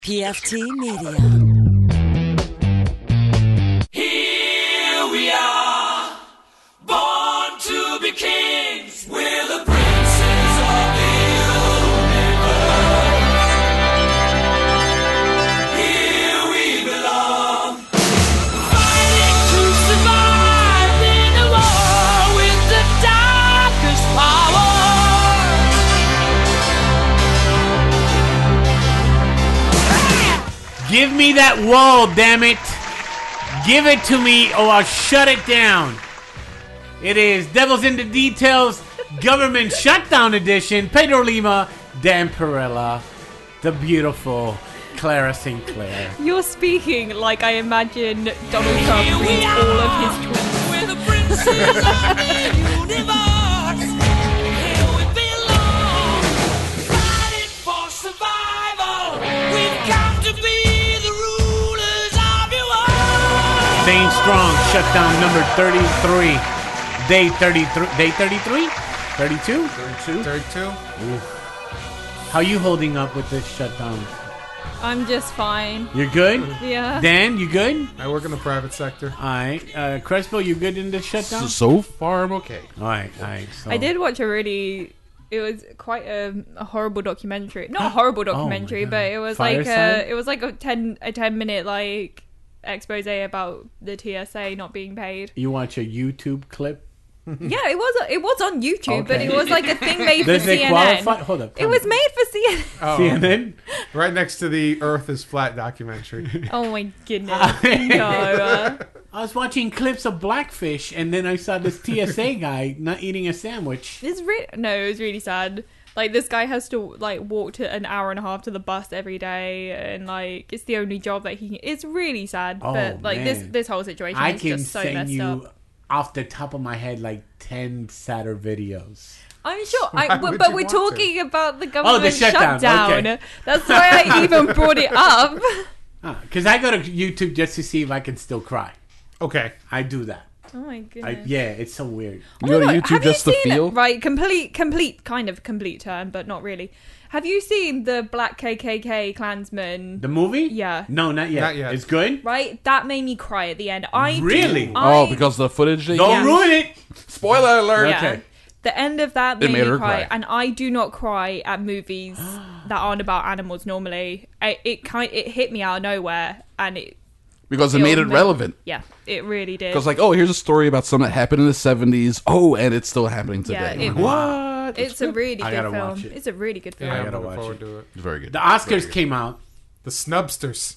PFT Media. Here we are, born to be kings. We're the princes of the universe. Here we belong, fighting to survive in a war with the darkest power. Give me that wall, damn it. Give it to me or I'll shut it down. It is Devils in the Details Government Shutdown Edition. Pedro Lima, Dan Perella, the beautiful Clara St. Clair. You're speaking like I imagine Donald Trump Here we reads are, all of his tweets. we're the princes of the universe. Here we belong, fighting for survival. We've come to be the rulers of your world. Staying strong, shutdown number 33. Day 33. Day 33? 32? 32? How you holding up with this shutdown? I'm just fine. You're good? Yeah. Dan, you good? I work in the private sector. Alright. Crespo, you good in this shutdown? So far, I'm okay. Alright. So. I did watch it was quite a horrible documentary. Not a horrible documentary, God. but it was Fireside? like a 10-minute like expose about the TSA not being paid. You watch a YouTube clip? Yeah, it was on YouTube, but Okay. it was like a thing made for Does it CNN. qualify? Hold up. It was made for CNN. Oh, CNN? right next to the Earth is Flat documentary. Oh my goodness. No. I was watching clips of Blackfish, and then I saw this TSA guy not eating a sandwich. It was really sad. Like, this guy has to like walk to an hour and a half to the bus every day, and like it's the only job that he can. It's really sad. Oh, but like man. this whole situation I is can just so send messed you up. off the top of my head like 10 sadder videos. I'm sure, Why would but you we're want talking about the government shutdown, okay. That's why I even brought it up. Because I go to YouTube just to see if I can still cry. Okay. I do that. Oh my goodness. It's so weird. Oh You go to my God, YouTube have just you to seen feel? it? Right, complete turn, but not really. Have you seen the Black KKK Klansman? The movie? Yeah. No, not yet. Not yet. It's good? Right, that made me cry at the end. Really? Oh, because the footage they Don't used? ruin it. Spoiler alert! Yeah. Okay. The end of that It made made me her cry, cry. and I do not cry at movies that aren't about animals normally. It hit me out of nowhere, and it Because it made it made- relevant. yeah, it really did. Because, like, oh, here's a story about something that happened in the 70s. Oh, and it's still happening Yeah, today. it- What? It's a really I good gotta film. watch it. It's a really good film. Yeah, I I'm gotta looking watch forward it. to it. It's very good. The Oscars came out. The Snubsters.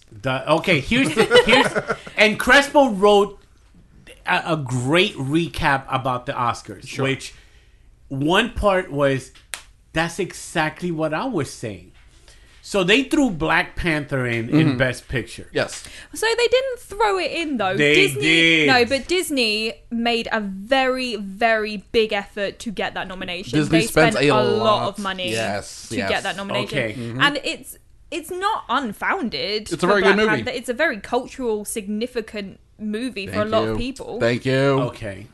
And Crespo wrote a great recap about the Oscars, which one part was, that's exactly what I was saying. So they threw Black Panther in Best Picture. Yes. So they didn't throw it in though. They Disney, did. No, but Disney made a very, very big effort to get that nomination. Disney they spent spent a a lot lot. of money Yes, to yes. get that nomination. Okay. And it's not unfounded. It's a for very good Black movie. Panther. It's a very cultural, significant movie for a Thank lot you. of people. Thank you. Okay.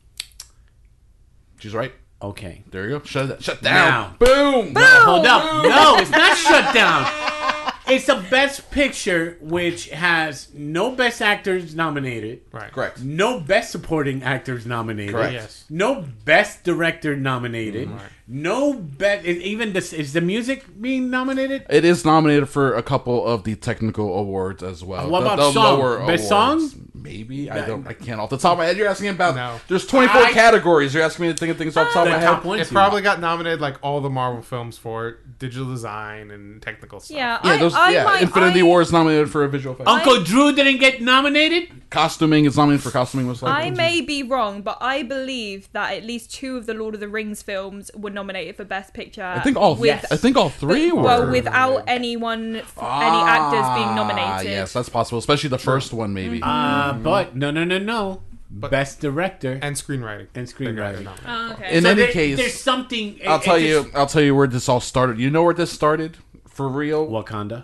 She's right. Okay. There you go. Shut down. Now. Boom. No, hold up. No, it's not shut down. It's a Best Picture, which has no Best Actors nominated. Right. Correct. No Best Supporting Actors nominated. Correct. Yes. No Best Director nominated. Right. No best. Even this is the music being nominated. It is nominated for a couple of the technical awards as well. What The- about the song? lower Best awards. song? Maybe. I can't off the top of my head. You're asking about. No. There's 24 I- categories. You're asking me to think of things off the top of my The top head. ones. It probably got nominated like all the Marvel films for it, digital design and technical stuff. Yeah, Yeah, Infinity War is nominated for a visual effects. Uncle Drew didn't get nominated. Costuming is nominated for costuming. Most likely. I may be wrong, but I believe that at least 2 of the Lord of the Rings films were nominated for Best Picture. I think all. Yes. I think all three were. Well, without any actors being nominated. Yes, that's possible. Especially the first one, maybe. But no. Best Director And screenwriting. and They got screenwriting. nominated. Oh, okay. In So any there's case, something. I'll tell you where this all started. You know where this started for real? Wakanda.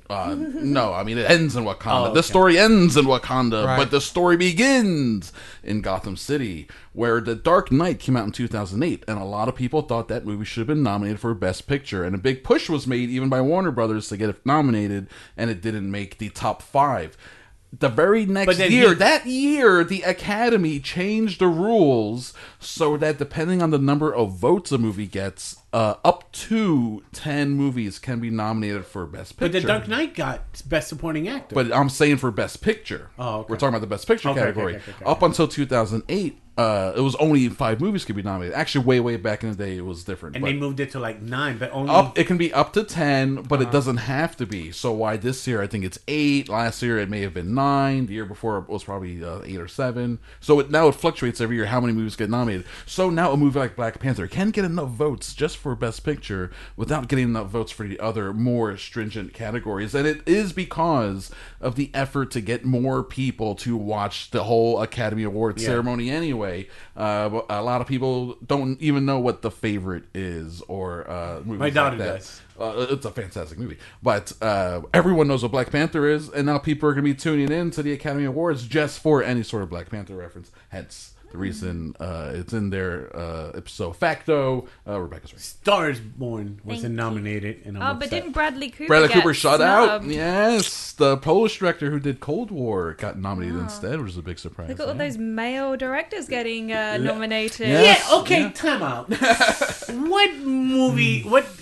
No, I mean, it ends in Wakanda. Oh, okay. The story ends in Wakanda, Right. but the story begins in Gotham City, where The Dark Knight came out in 2008, and a lot of people thought that movie should have been nominated for Best Picture, and a big push was made even by Warner Brothers to get it nominated, and it didn't make the top 5. The very next then year, he- that year, the Academy changed the rules so that depending on the number of votes a movie gets, up to 10 movies can be nominated for Best Picture. But The Dark Knight got Best Supporting Actor. But I'm saying for Best Picture. Oh, okay. We're talking about the Best Picture Okay, category. okay. Up until 2008, it was only 5 movies could be nominated. Actually, way back in the day, it was different. and but they moved it to like 9, but only it can be up to 10, but it doesn't have to be. So why this year, I think it's 8. Last year, it may have been 9. The year before, it was probably 8 or 7. So now it fluctuates every year how many movies get nominated. So now a movie like Black Panther can get enough votes just for Best Picture without getting enough votes for the other more stringent categories. And it is because of the effort to get more people to watch the whole Academy Awards ceremony anyway. A lot of people don't even know what The Favorite is or movies My daughter like that. does. It's a fantastic movie. But everyone knows what Black Panther is, and now people are going to be tuning in to the Academy Awards just for any sort of Black Panther reference. Hence the reason it's in there ipso facto. Rebecca's right. Star is Born was Thank you. nominated. And I'm Oh, but upset. didn't Bradley Cooper Bradley get Cooper shut out. snubbed? Yes, the Polish director who did Cold War got nominated instead, which is a big surprise. Look at all those male directors getting nominated. Yeah. Yeah, okay, Yeah. time out. What movie,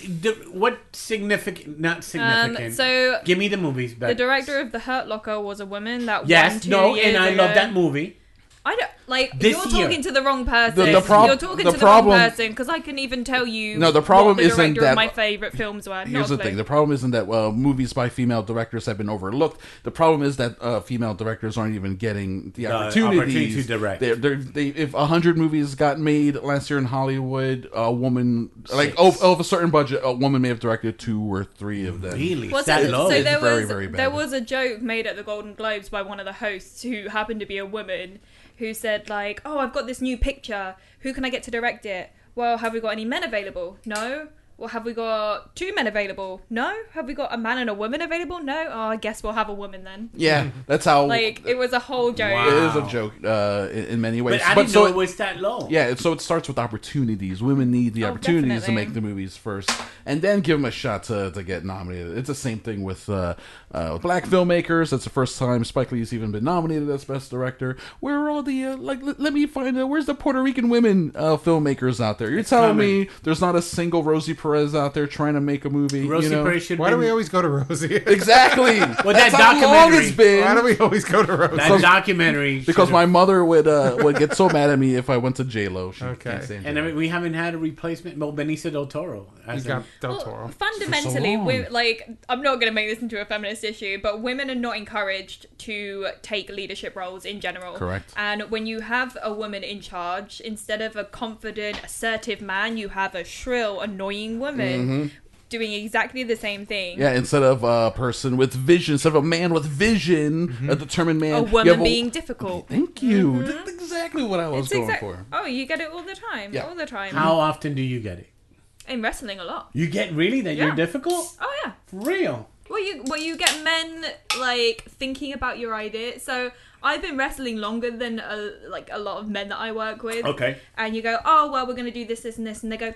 what significant, not significant. So Give me the movies the back. director of The Hurt Locker was a woman that won Yes, 2 no, years and I ago. love that movie. I don't like. This You're year. talking to the wrong person. The You're problem wrong person because I can even tell you. No, the problem what the isn't director that- of my favorite films were. Here's the thing. The problem isn't that movies by female directors have been overlooked. The problem is that female directors aren't even getting the opportunities. opportunity to direct. If 100 movies got made last year in Hollywood, a woman, like of a certain budget, a woman may have directed 2 or 3 of them. Really? Well, that so, low? so It's there very, was very bad. there was a joke made at the Golden Globes by one of the hosts who happened to be a woman who said like, "Oh, I've got this new picture. Who can I get to direct it? Well, have we got any men available? No. Well, have we got 2 men available? No. Have we got a man and a woman available? No. Oh, I guess we'll have a woman then. Yeah, that's how. Like it was a whole joke. Wow. It is a joke in many ways. but I didn't so know it was that low. Yeah, so it starts with opportunities. Women need the opportunities to definitely. make the movies first, and then give them a shot to get nominated. It's the same thing with black filmmakers. That's the first time Spike Lee's even been nominated as Best Director. Where are all the let me find where's the Puerto Rican women filmmakers out there? You're telling coming. me there's not a single Rosie Perez out there trying to make a movie? Rosie Perez should Why do been- we always go to Rosie? Exactly. Well, That's that how long documentary- it's been. Why do we always go to Rosie? That documentary. Because should've- my mother would get so mad at me if I went to J-Lo. She Okay. can't stand And J-Lo. we haven't had a replacement. Well, Benicio del Toro. You As got a, Del Well, Toro. fundamentally, long. I'm not going to make this into a feminist issue, but women are not encouraged to take leadership roles in general. Correct. And when you have a woman in charge, instead of a confident, assertive man, you have a shrill, annoying woman doing exactly the same thing. Yeah, instead of a person with vision, instead of a man with vision, a determined man, A you woman have being difficult. Thank you. That's exactly what I was It's going exact- for. Oh, you get it all the time. Yeah. All the time. how often do you get it? In wrestling, a lot. You get really that you're Yeah. difficult? Oh, yeah. For real? Well, you get men like thinking about your idea. So I've been wrestling longer than a lot of men that I work with. Okay. And you go, oh well, we're gonna do this, this, and this, and they go,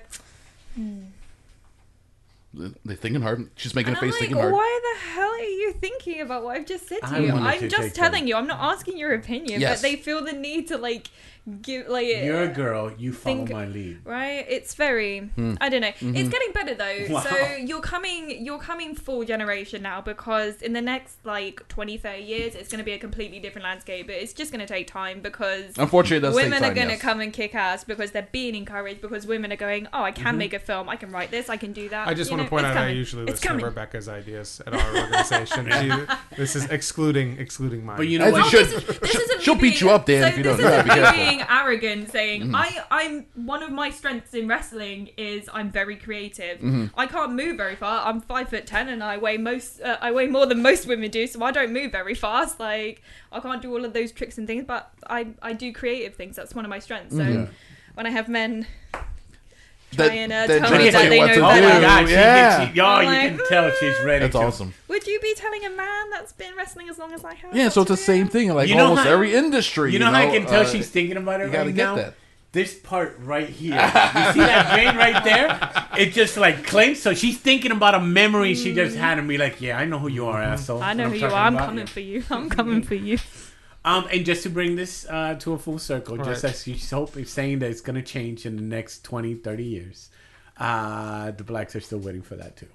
They're thinking hard. She's making and a I'm face like, thinking hard. why the hell are you thinking about what I've just said to I you? wanted to I'm just take telling them. you. I'm not asking your opinion, Yes. but they feel the need to like give like. You're a girl. You follow think- my lead. Right, it's very. I don't know. It's getting better though. Wow. So you're coming full generation now because in the next like 20, 30 years, it's going to be a completely different landscape. But it's just going to take time because Unfortunately, it does take women time, are going to yes. come and kick ass because they're being encouraged because women are going, oh, I can make a film, I can write this, I can do that. I just You want know, to point it's out I coming. usually It's listen coming. to Rebecca's ideas at our organization. This is excluding mine. But you know As what? you should. This isn't She'll me beat you up, Dan, if you this don't. You gotta be isn't me careful. being arrogant, saying I'm one of my strengths in wrestling is I'm very creative. I can't move very far. I'm 5'10" and I weigh more than most women do, so I don't move very fast. Like I can't do all of those tricks and things, but I do creative things. That's one of my strengths. So when I have men trying to that tell trying me to tell that you they what know to Oh do. my better. God, Yeah. you I'm can like, tell she's ready. That's to. awesome. Would you be telling a man that's been wrestling as long as I have? Yeah, so it's the what to same do? thing in like You know almost how- every industry. You know how I can tell she's thinking about it you gotta right get now? that. This part right here. You see that vein right there? It just like clinks. So she's thinking about a memory she just had and be like, yeah, I know who you are, asshole. I know And who you talking are. I'm about coming you. for you. I'm coming for you. And just to bring this to a full circle, just Right. as she's saying that it's going to change in the next 20, 30 years, the blacks are still waiting for that too.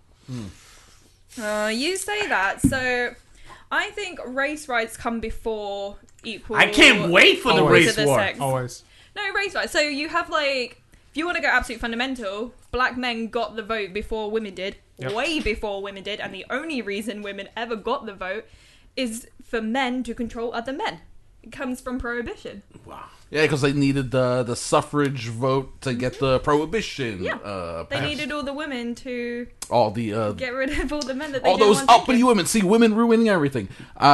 You say that. So I think race rights come before equal. I can't wait for the Always. race to the war. sex. Always. No, race rights. So you have like, if you want to go absolute fundamental, black men got the vote before women did, Yep. way before women did, and the only reason women ever got the vote is for men to control other men. It comes from prohibition. Wow. Yeah, because they needed the suffrage vote to get the prohibition. Yeah. They passed. needed all the women to all the get rid of all the men that they all didn't those want uppity taken. women. See, women ruining everything.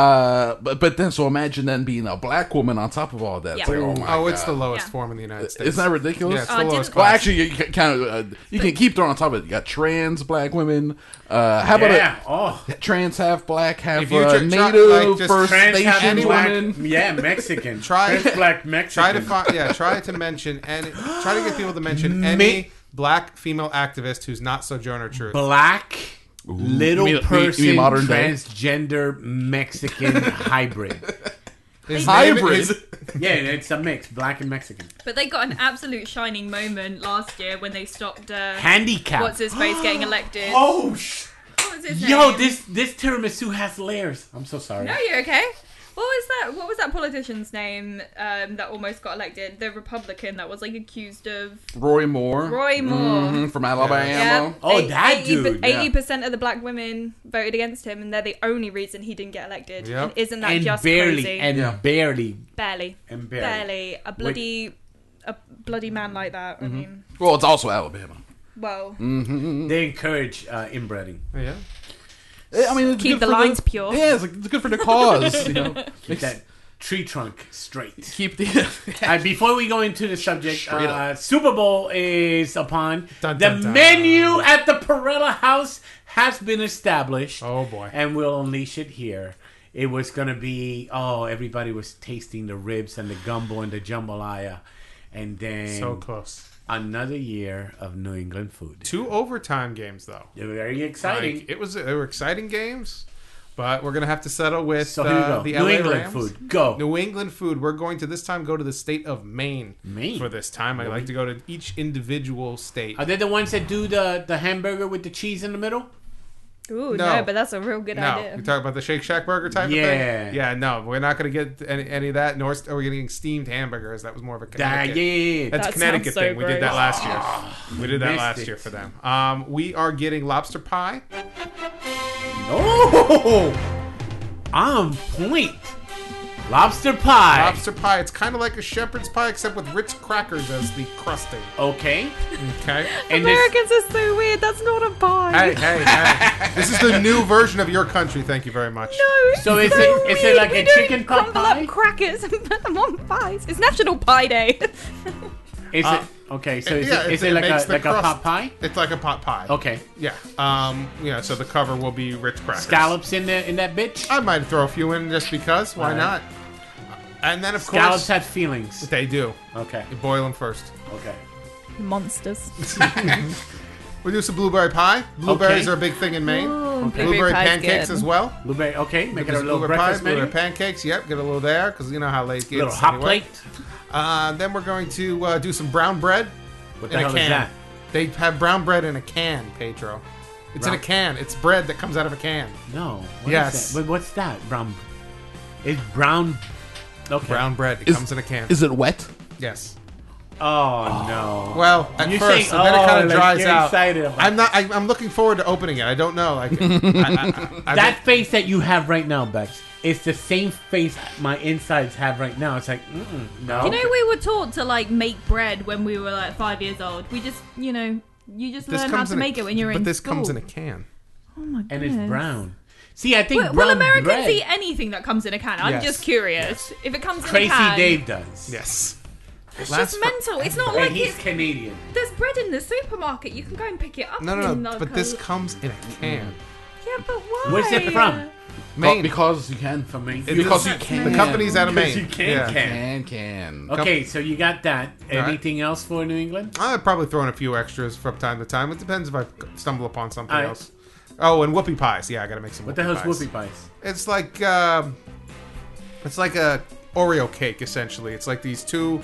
But then, so imagine then being a black woman on top of all that. Yeah. It's like, oh my Oh, it's God. the lowest Yeah. form in the United States. Isn't that ridiculous? Yeah, it's the didn't- lowest Well, class. actually, you can kind of you can keep throwing on top of it. You got trans black women. How about Yeah. Oh. a trans half black, half If you try- native, like, just First Trans half Nation black, women. yeah, Mexican. Try- Trans black Mexican. Try to mention and try to get people to mention any black female activist who's not Sojourner Truth. Black little You mean person modern day? transgender Mexican hybrid. His Hybrid. name is- Yeah, it's a mix, black and Mexican. But they got an absolute shining moment last year when they stopped. Handicap. What's his face getting elected? Oh, What was his yo, name? this tiramisu has layers. I'm so sorry. No, you're okay. What was that politician's name that almost got elected? The Republican that was like accused of Roy Moore. Roy Moore. Mhm, from Alabama. Yeah. Oh, that dude, yeah. 80% of the black women voted against him, and they're the only reason he didn't get elected. Yep. And isn't that And just barely, crazy? and Yeah. barely, barely, and barely. a bloody man like that. I mean, Well, it's also Alabama. well, They encourage inbreeding. Yeah. I mean, it's Keep good the for lines pure. Yeah, it's good for the cause. You know, Keep that tree trunk straight. keep the. Before we go into the subject, Straight up. Super Bowl is upon. Dun, The dun, dun. menu at the Perella House has been established. Oh boy. And we'll unleash it here. It was going to be, everybody was tasting the ribs and the gumbo and the jambalaya. And then So close. another year of New England food. 2 overtime games though. They were very exciting. Like, they were exciting games, but we're gonna have to settle with So here we go. the New LA England Rams. food. Go. New England food. We're going to this time go to the state of Maine. Maine? For this time, I like to go to each individual state. Are they the ones that do the hamburger with the cheese in the middle? ooh, No. no, but that's a real good No, idea. we talk about the Shake Shack burger type Yeah. of thing. Yeah, no, we're not going to get any of that. Nor are we getting steamed hamburgers. That was more of a Yeah, Connecticut. yeah. That's That Connecticut sounds so thing. We did that gross. last year. We did that missed last it. year for them. We are getting lobster pie. Oh, on point. Lobster pie. Lobster pie. It's kind of like a shepherd's pie, except with Ritz crackers as the crusting. Okay. Okay. And this, Americans are so weird. That's not a pie. Hey. This is the new version of your country. Thank you very much. No. So is so it- is it weird. like We a don't chicken pot crumble pie? up crackers and put them on pies. It's National Pie Day. is it okay? So is Yeah, it like makes a the like a crust. pot pie? It's like a pot pie. Okay. Yeah. Yeah. So the cover will be Ritz crackers. Scallops in that bitch. I might throw a few in just because. Why Alright. not? And then of Scallops course have feelings. they do. Okay. You boil them first. Okay. Monsters. We do some blueberry pie. Blueberries Okay. are a big thing in Maine. Okay. Blueberry pie's pancakes good. as well. Blueberry. Okay. Make it a Some little blueberry breakfast pies, menu. blueberry pancakes. Yep, get a little there because you know how late it A little gets. hot anyway. plate. Then we're going to do some brown bread What the in a hell can. is that? They have brown bread in a can, Pedro. It's in a Brown- can. It's bread that comes out of a can. No. What is Yes. that? But what's that? Brown. It's brown. Okay. Brown bread. It Is- comes in a can. Is it wet? Yes. Oh no. Well, at You're first, saying, and then it kind of like, dries you're out. excited about I'm not. I'm looking forward to opening it. I don't know. Like That face that you have right now, Bex, it's the same face my insides have right now. It's like, no. You know, we were taught to like make bread when we were like 5 years old. We just, you just this learn how comes to in make it when you're but in this school. comes in a can. Oh my and goodness. it's brown. See, I think Will brown Americans bread. eat anything that comes in a can? I'm Yes. just curious. If it comes in Tracy a can, Dave does. Yes. It's Lasts just for- mental. It's not And like he's Canadian. there's bread in the supermarket. You can go and pick it up. No, in but this comes in a can. Yeah, but why? Where's it from? Maine. Because you can. From Maine. Because you The can. company's out of Because Maine. you can. Can. Okay, so you got that. right. Anything else for New England? I'd probably throw in a few extras from time to time. It depends if I stumble upon something All right. else. Oh, and whoopie pies. Yeah, I gotta make some. What the hell's whoopie pies? It's like a Oreo cake essentially. It's like these two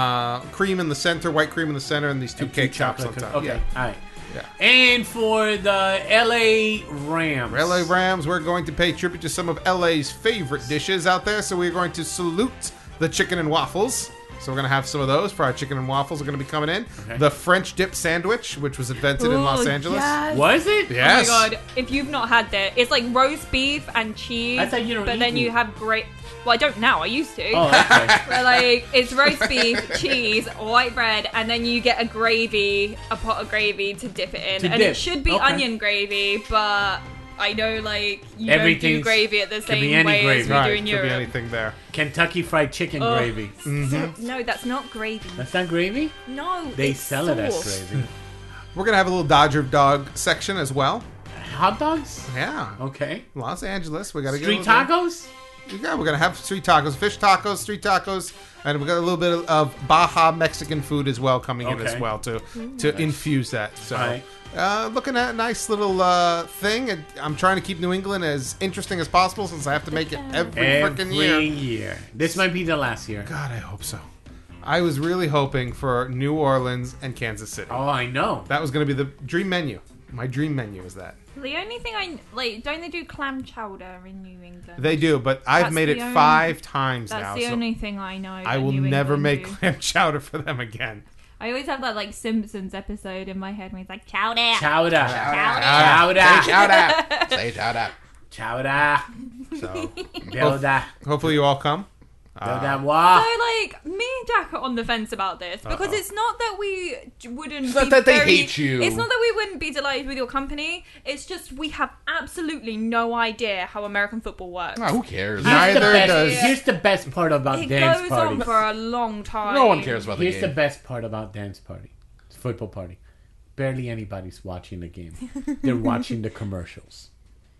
cream in the center, white cream in the center, and these two cake tops on top. Okay, Yeah. all right. Yeah. And for the LA Rams. LA Rams, we're going to pay tribute to some of LA's favorite dishes out there. So we're going to salute the chicken and waffles. So we're going to have some of those. Fried chicken and waffles are going to be coming in. Okay. The French dip sandwich, which was invented in Los Angeles. Yes. Was it? Yes. Oh my god! If you've not had that, it's like roast beef and cheese. I thought you don't But eat then you meat. have great. Well, I don't now. I used to. Oh, okay. But like it's roast beef, cheese, white bread, and then you get a gravy, a pot of gravy to dip it in, To and dip. it should be Okay. onion gravy, but I know like you don't do Everything's- gravy at the could be same any way gravy. as we Right, do in could be Europe. anything there. Kentucky Fried Chicken Ugh. gravy. No, that's not gravy. That's not gravy? No, They it's sell it as sauce. gravy. We're going to have a little Dodger dog section as well. Hot dogs? Yeah. Okay. Los Angeles. We got to get Street a little bit- tacos? Yeah, we're gonna have street tacos, fish tacos, street tacos, and we got a little bit of Baja Mexican food as well coming in as Okay. well to infuse that. So, Alright. looking at a nice little thing. And I'm trying to keep New England as interesting as possible since I have to make it every freaking year. This might be the last year. God, I hope so. I was really hoping for New Orleans and Kansas City. Oh, I know. That was gonna be the dream menu. My dream menu is that. The only thing I like, don't they do clam chowder in New England? They do, but I've That's made it the only- 5 times That's now. the So only thing I know. I that will New never England make do. clam chowder for them again. I always have that like Simpsons episode in my head where he's like chowder. Chowder. Chowder. Chowder. Say shout out. Chowder. So Chowder. hopefully you all come. Chowder. What? So like me and Dak are on the fence about this because it's not that we wouldn't. It's not be that they very- hate you. It's not that we wouldn't be delighted with your company. It's just we have absolutely no idea how American football works. Oh, who cares? Neither does. Here's the best part about It dance goes parties. on for a long time. No one cares about the Here's game. the best part about dance party, football party. Barely anybody's watching the game. They're watching the commercials,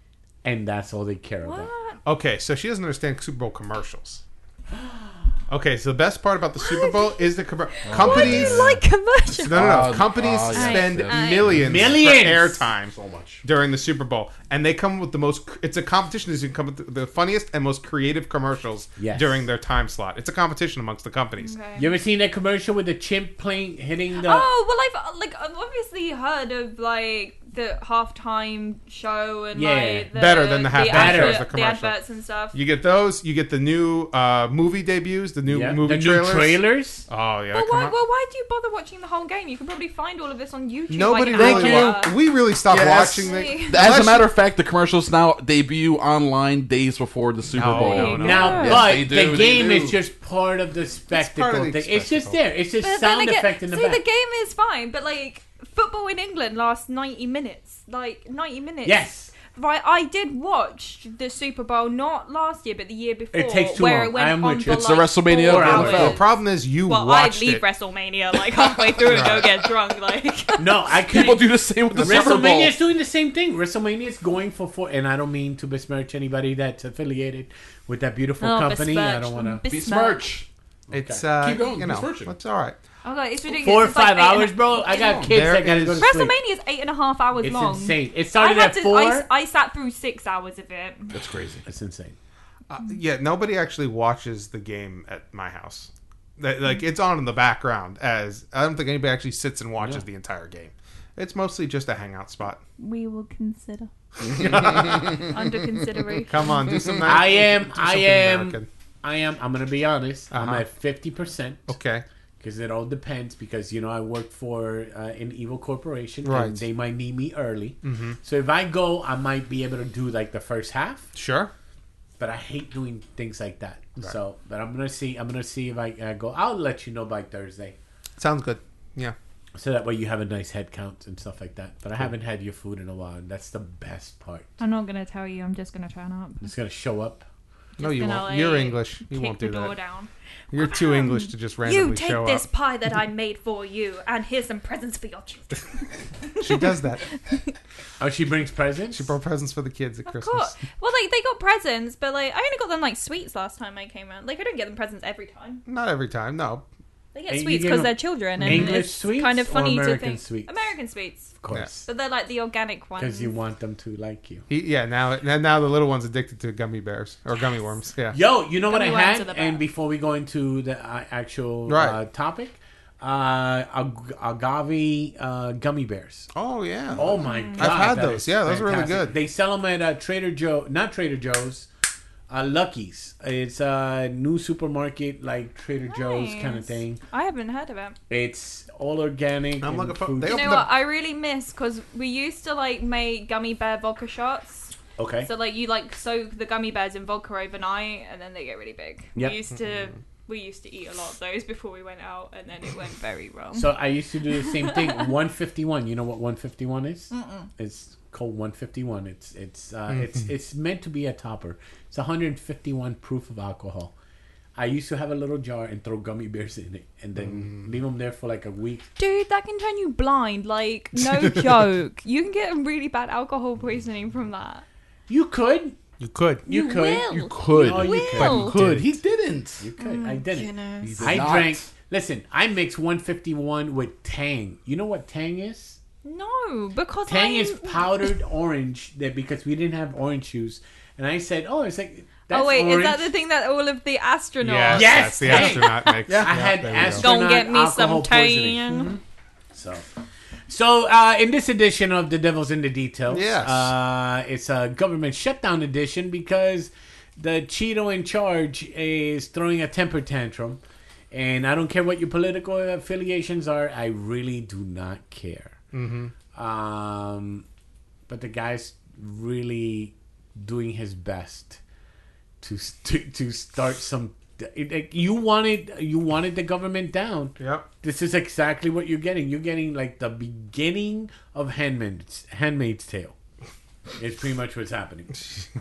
and that's all they care about. What? Okay, so she doesn't understand Super Bowl commercials. Okay, so the best part about the Super Bowl is the companies. Like commercials. No. Companies yes, spend yes. millions Millions! for airtime So much. during the Super Bowl, and they come with the most. It's a competition to come with the funniest and most creative commercials Yes. during their time slot. It's a competition amongst the companies. Okay. You ever seen that commercial with the chimp playing hitting the? Oh well, I've obviously heard of like the halftime show and Yeah. like the, Better than the halftime show is the the commercial. adverts and stuff. You get those. You get the new movie debuts, the new Yeah, movie the trailers. new trailers. Oh yeah, Well, come on. why do you bother watching the whole game? You can probably find all of this on YouTube. Nobody like an really. hour. We really stopped Yes. watching the. As As Unless a matter of fact, the commercials now debut online days before the Super No, Bowl. no, no. Now, Yes, but they do, the they game do. is just part of the spectacle the thing. It's just spectacle. there. It's just But sound then again, effect in the see, back. the game is fine, but like football in England lasts 90 minutes. Like 90 minutes. Yes. Right, I did watch the Super Bowl not last year, but the year before, It takes too where long. it went I am on with for you. It's like the WrestleMania 4 of the hours. NFL. The problem is you Well, I'd watched leave it. WrestleMania like halfway through and go get drunk. Like, No, I People couldn't. do the same with the Super Bowl. WrestleMania is doing the same thing. WrestleMania is going for 4, and I don't mean to besmirch anybody that's affiliated with that beautiful company. I don't want to. Besmirch. It's Keep going, you know, besmirching. it's all right. oh god, it's ridiculous. 4 or It's like 5 8 and a- hours, bro. I got kids There that gotta go to is- sleep. WrestleMania is 8.5 hours It's long. insane. It I started had at to. 4. I sat through 6 hours of it. That's crazy. That's insane. Yeah, nobody actually watches the game at my house. Like it's on in the background. As I don't think anybody actually sits and watches No. the entire game. It's mostly just a hangout spot. We will consider. Under consideration. Come on, do some. I am. do I something am. American. I'm gonna be honest. I'm Uh-huh. at 50%. Okay. Because it all depends. Because I work for an evil corporation, Right. and they might need me early. Mm-hmm. So if I go, I might be able to do like the first half. Sure. But I hate doing things like that. So, but I'm gonna see. I'm gonna see if I go. I'll let you know by Thursday, Sounds good. Yeah. so that way you have a nice head count and stuff like that. But I haven't had your food in a while, and that's the best part. I'm not gonna tell you. I'm just gonna turn up. It's gonna show up. No, you gonna, won't. like, You're English. You kick won't the do door that. down. You're too English to just randomly You take show this up. pie that I made for you, and here's some presents for your children. She does that. Oh, she brings presents? She brought presents for the kids at Of Christmas. course. Well, like, they got presents, but, like, I only got them, like, sweets last time I came out. Like, I don't get them presents every time. Not every time, no. They get And you sweets get because them they're children, and English it's sweets kind of or funny to American think. sweets? American sweets. Of course. But they're, like, the organic ones. Because you want them to like you. Now the little one's addicted to gummy bears or gummy worms. Yeah. Yo, you know what I Gummy worms are had? the And best. before we go into the actual Right. topic, agave gummy bears. Oh yeah. Oh my god! I've had that those. is Yeah, those are really fantastic. good. They sell them at Trader Joe, not Trader Joe's, Lucky's. It's a new supermarket like Trader Joe's kind of Nice. thing. I haven't heard of it. It's all organic. I'm and looking for- fruit. they You know opened what? up- I really miss because we used to like make gummy bear vodka shots. Okay. So like you like soak the gummy bears in vodka overnight, and then they get really big. Yep. We used to eat a lot of those before we went out, and then it went very wrong. So I used to do the same thing. 151. You know what 151 is? It's called 151. It's meant to be a topper. It's 151 proof of alcohol. I used to have a little jar and throw gummy bears in it, and then leave them there for like a week. Dude, that can turn you blind. Like, no joke. You can get really bad alcohol poisoning from that. You could. You could. You could. will. You could. Oh, you will. could. But you could. He didn't. You could. I didn't. Goodness. He did I not. drank. Listen, I mixed 151 with Tang. You know what Tang is? No, because Tang is powdered orange. That because we didn't have orange juice, and I said, "Oh, it's like." That's Oh wait, orange. is that the thing that all of the astronauts? Yes, Yes, that's the hey. astronaut mix. I had there we go. astronaut Go get me alcohol some poisoning. Tang. So in this edition of The Devil's in the Details, Yes. it's a government shutdown edition because the Cheeto in charge is throwing a temper tantrum. And I don't care what your political affiliations are. I really do not care. But the guy's really doing his best to start some. You wanted the government down. Yep. This is exactly what you're getting. You're getting like the beginning of Handmaid's Tale. It's pretty much what's happening.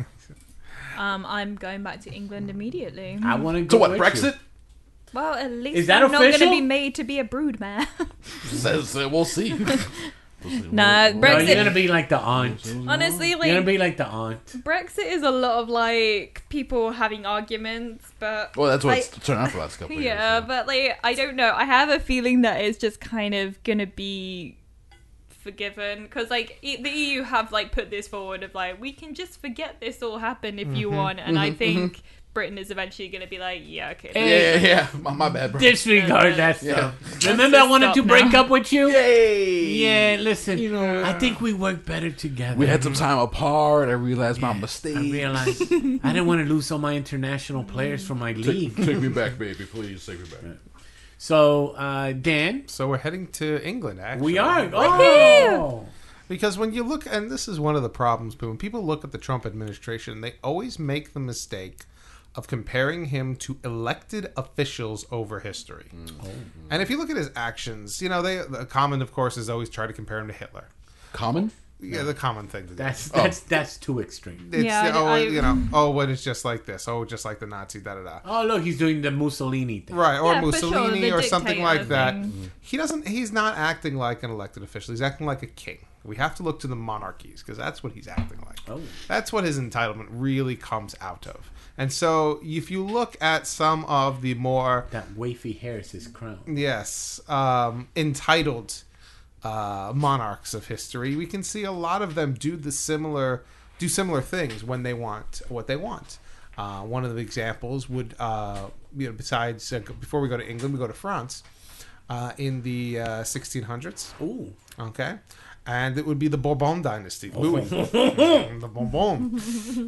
I'm going back to England immediately. I want to go. So what? with Brexit? you. Well, at least Is that I'm not going official? to be made to be a broodmare. Says we'll see. Nah, No, Brexit- you're gonna be like the aunt. Honestly, You're gonna like be like the aunt. Brexit is a lot of like people having arguments, but Well, that's like, what's turned out for the last couple of years. yeah, so. but like I don't know. I have a feeling that it's just kind of gonna be forgiven because like the EU have like put this forward of like we can just forget this all happened if you want, and I think Britain is eventually gonna be like, yeah, okay. Yeah. My bad, bro. Disregard that Yeah. stuff. Remember, I wanted to stop break now. up with you. Yay! Yeah, listen. You know, I think we work better together. We had some time apart. I realized my mistake. I realized I didn't want to lose all my international players from my league. Take me back, baby. Please take me back. So, Dan, So we're heading to England, actually. we are. Oh, Because when you look, and this is one of the problems, but when people look at the Trump administration, they always make the mistake of comparing him to elected officials over history. And if you look at his actions, you know, the common, of course, is always try to compare him to Hitler. Common? Yeah, the common thing to do. that's too extreme. It's, Yeah, you know, when it's just like this. Oh, just like the Nazi, da-da-da. Oh, look, he's doing the Mussolini thing. Right, or Yeah, for sure, Mussolini the or something dictator like that. thing. He's not acting like an elected official. He's acting like a king. We have to look to the monarchies because that's what he's acting like. Oh. That's what his entitlement really comes out of. And so if you look at some of the more, That wafy hair is his crown. yes, entitled monarchs of history, we can see a lot of them do similar things when they want what they want. One of the examples would, besides before we go to England, we go to France in the 1600s. Ooh. Okay. And it would be the Bourbon dynasty. Louis. The Bourbon.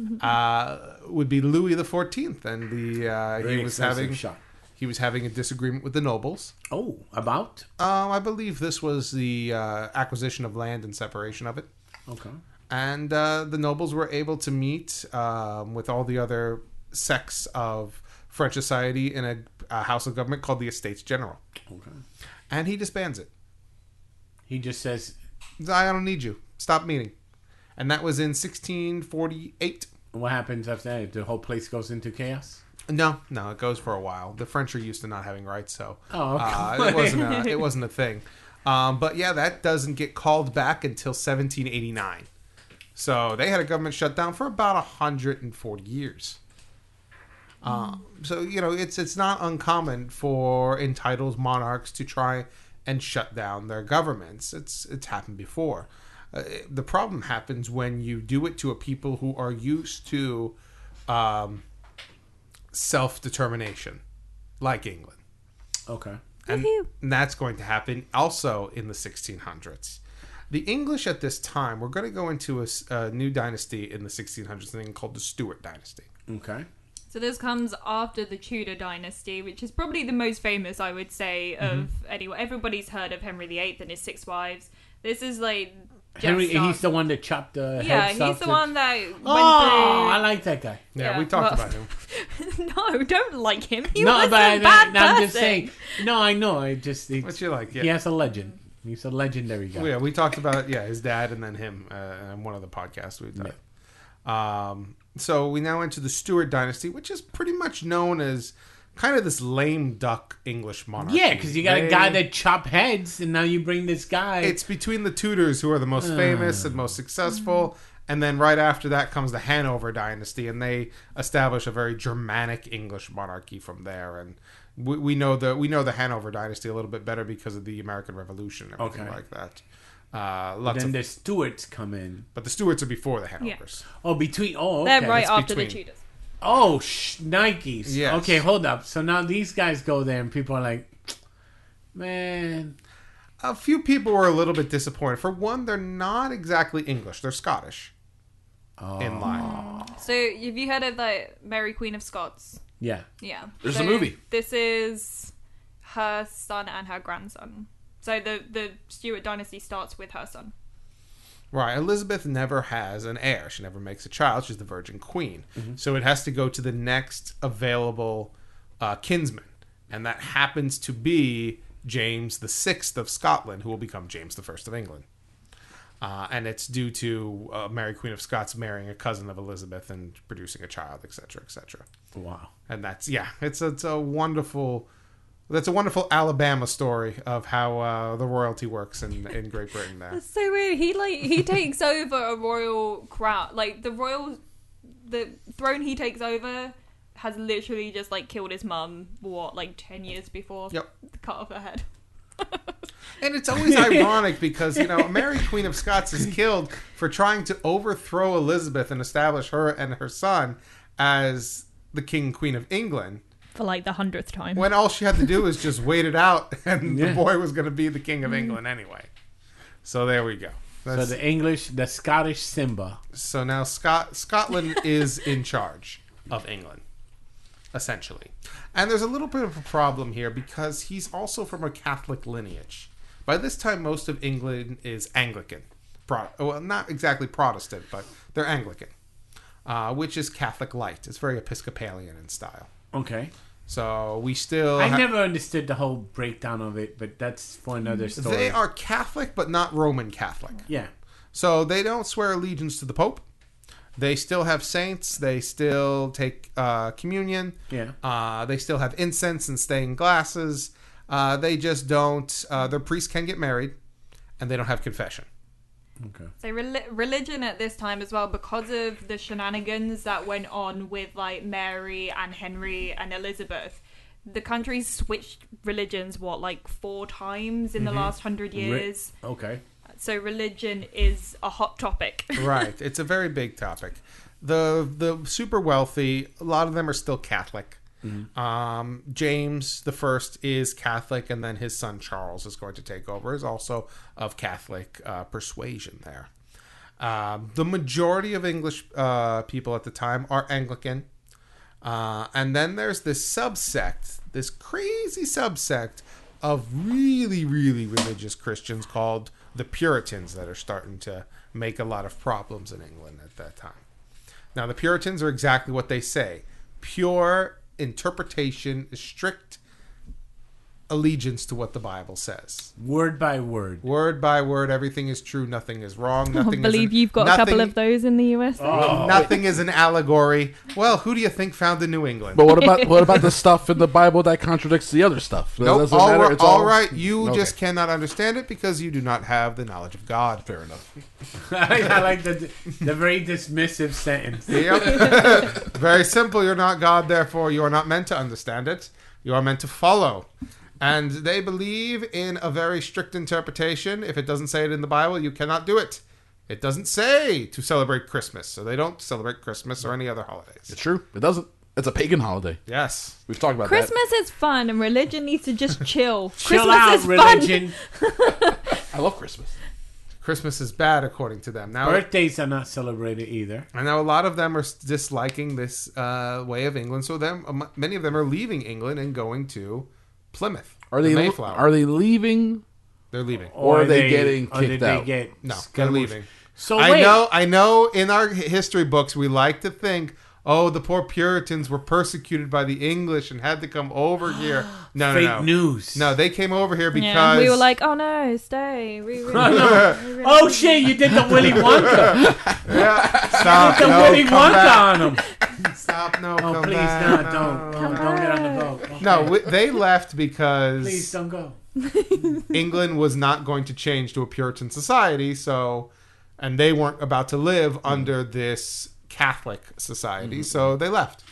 Would be Louis the 14th. And Very he was expensive shot. having a disagreement with the nobles. Oh, about? I believe this was the acquisition of land and separation of it. Okay. And the nobles were able to meet with all the other sects of French society in a house of government called the Estates General. Okay. And he disbands it. He just says, I don't need you. Stop meeting. And that was in 1648. What happens after that? The whole place goes into chaos? No, it goes for a while. The French are used to not having rights, so Oh, okay. it wasn't a thing. But yeah, that doesn't get called back until 1789. So they had a government shutdown for about 140 years. So it's not uncommon for entitled monarchs to try and shut down their governments. It's happened before. The problem happens when you do it to a people who are used to self-determination, like England. Okay. And that's going to happen also in the 1600s. The English at this time, we're going to go into a new dynasty in the 1600s, thing called the Stuart dynasty. Okay. So this comes after the Tudor dynasty, which is probably the most famous, I would say, of anyone. Everybody's heard of Henry VIII and his 6 wives. This is like Henry, he's the one that chopped the heads off he's the one that went through. I like that guy. Yeah, Yeah, we talked well- about him. No, don't like him. He No, was but a bad person. I'm just saying. No, I know. What you like? Yeah. He has a legend. He's a legendary guy. Yeah, we talked about his dad and then him in one of the podcasts we've done. So we now enter the Stuart dynasty, which is pretty much known as kind of this lame duck English monarchy. Yeah, because you got a guy that chop heads, and now you bring this guy. It's between the Tudors, who are the most famous and most successful, and then right after that comes the Hanover dynasty, and they establish a very Germanic English monarchy from there. And we know the Hanover dynasty a little bit better because of the American Revolution and everything like that. Then the Stuarts come in. But the Stuarts are before the Hanovers. Oh, between. Oh, okay. They're right it's after the between. Tudors. Oh, Nikes. Yes. Okay, hold up. So now these guys go there, and people are like, man. A few people were a little bit disappointed. For one, they're not exactly English; they're Scottish. In line. So have you heard of like Mary Queen of Scots? Yeah. Yeah. There's So a movie. This is her son and her grandson. So the Stuart dynasty starts with her son. Right. Elizabeth never has an heir. She never makes a child. She's the Virgin Queen. So it has to go to the next available kinsman. And that happens to be James VI of Scotland, who will become James I of England. And it's due to Mary Queen of Scots marrying a cousin of Elizabeth and producing a child, etc., etc. Wow. And that's it's a wonderful. That's a wonderful Alabama story of how the royalty works in Great Britain. There, It's so weird. He takes over a royal crown. Like the throne he takes over has literally just like killed his mum. 10 years before? Yep. Cut off her head. and it's always ironic because Mary Queen of Scots is killed for trying to overthrow Elizabeth and establish her and her son as the King and Queen of England. For like the 100th time. When all she had to do was just wait it out, and the boy was going to be the King of England anyway. So there we go. So the Scottish Simba. So now Scotland is in charge of England, essentially. And there's a little bit of a problem here because he's also from a Catholic lineage. By this time, most of England is Anglican. Well, not exactly Protestant, but they're Anglican, which is Catholic light. It's very Episcopalian in style. Okay. So we still... I never understood the whole breakdown of it, but that's for another story. They are Catholic, but not Roman Catholic. Yeah. So they don't swear allegiance to the Pope. They still have saints. They still take communion. Yeah. They still have incense and stained glasses. They just don't... their priests can get married, and they don't have confession. Okay. So religion at this time as well, because of the shenanigans that went on with like Mary and Henry and Elizabeth, the country's switched religions 4 times in the last 100 years. Okay. So So religion is a hot topic. Right. It's a very big topic. The super wealthy, a lot of them are still Catholic. James the First is Catholic, and then his son Charles is going to take over. Is also of Catholic persuasion there. The majority of English people at the time are Anglican. And then there's this subsect, this crazy subsect of really, really religious Christians called the Puritans that are starting to make a lot of problems in England at that time. Now, the Puritans are exactly what they say. Pure interpretation, strict allegiance to what the Bible says. Word by word. Word by word, everything is true, nothing is wrong, I nothing believe you've got a couple of those in the US. Oh. Nothing is an allegory. Well, who do you think founded New England? But what about the stuff in the Bible that contradicts the other stuff? Nope. Doesn't All matter? right, It's all right. You Okay. just cannot understand it because you do not have the knowledge of God. Fair enough. I like the very dismissive sentence. Yep. Very simple. You're not God, therefore you are not meant to understand it. You are meant to follow. And they believe in a very strict interpretation. If it doesn't say it in the Bible, you cannot do it. It doesn't say to celebrate Christmas, so they don't celebrate Christmas or any other holidays. It's true. It doesn't. It's a pagan holiday. Yes. We've talked about Christmas is fun and religion needs to just chill. Chill Christmas out, is religion. that. I love Christmas. Christmas is bad according to them. Now, Birthdays are not celebrated either. I know a lot of them are disliking this way of England, so many of them are leaving England and going to Plymouth. Are the they Mayflower? are they leaving? They're leaving. Or are they getting or did kicked they out? get No, they're leaving. So I wait. know. In our history books, we like to think, oh, the poor Puritans were persecuted by the English and had to come over here. No, Fake news. No, they came over here because Yeah, we were like, oh no, stay. We really, Oh shit! You did the Willy Wonka. yeah, stop, The no, Willy come Wonka back. on him. Stop, no, Oh come please, back. no, don't get on the boat. Okay. No, they left because Please don't go. England was not going to change to a Puritan society, and they weren't about to live under this Catholic society, so they left.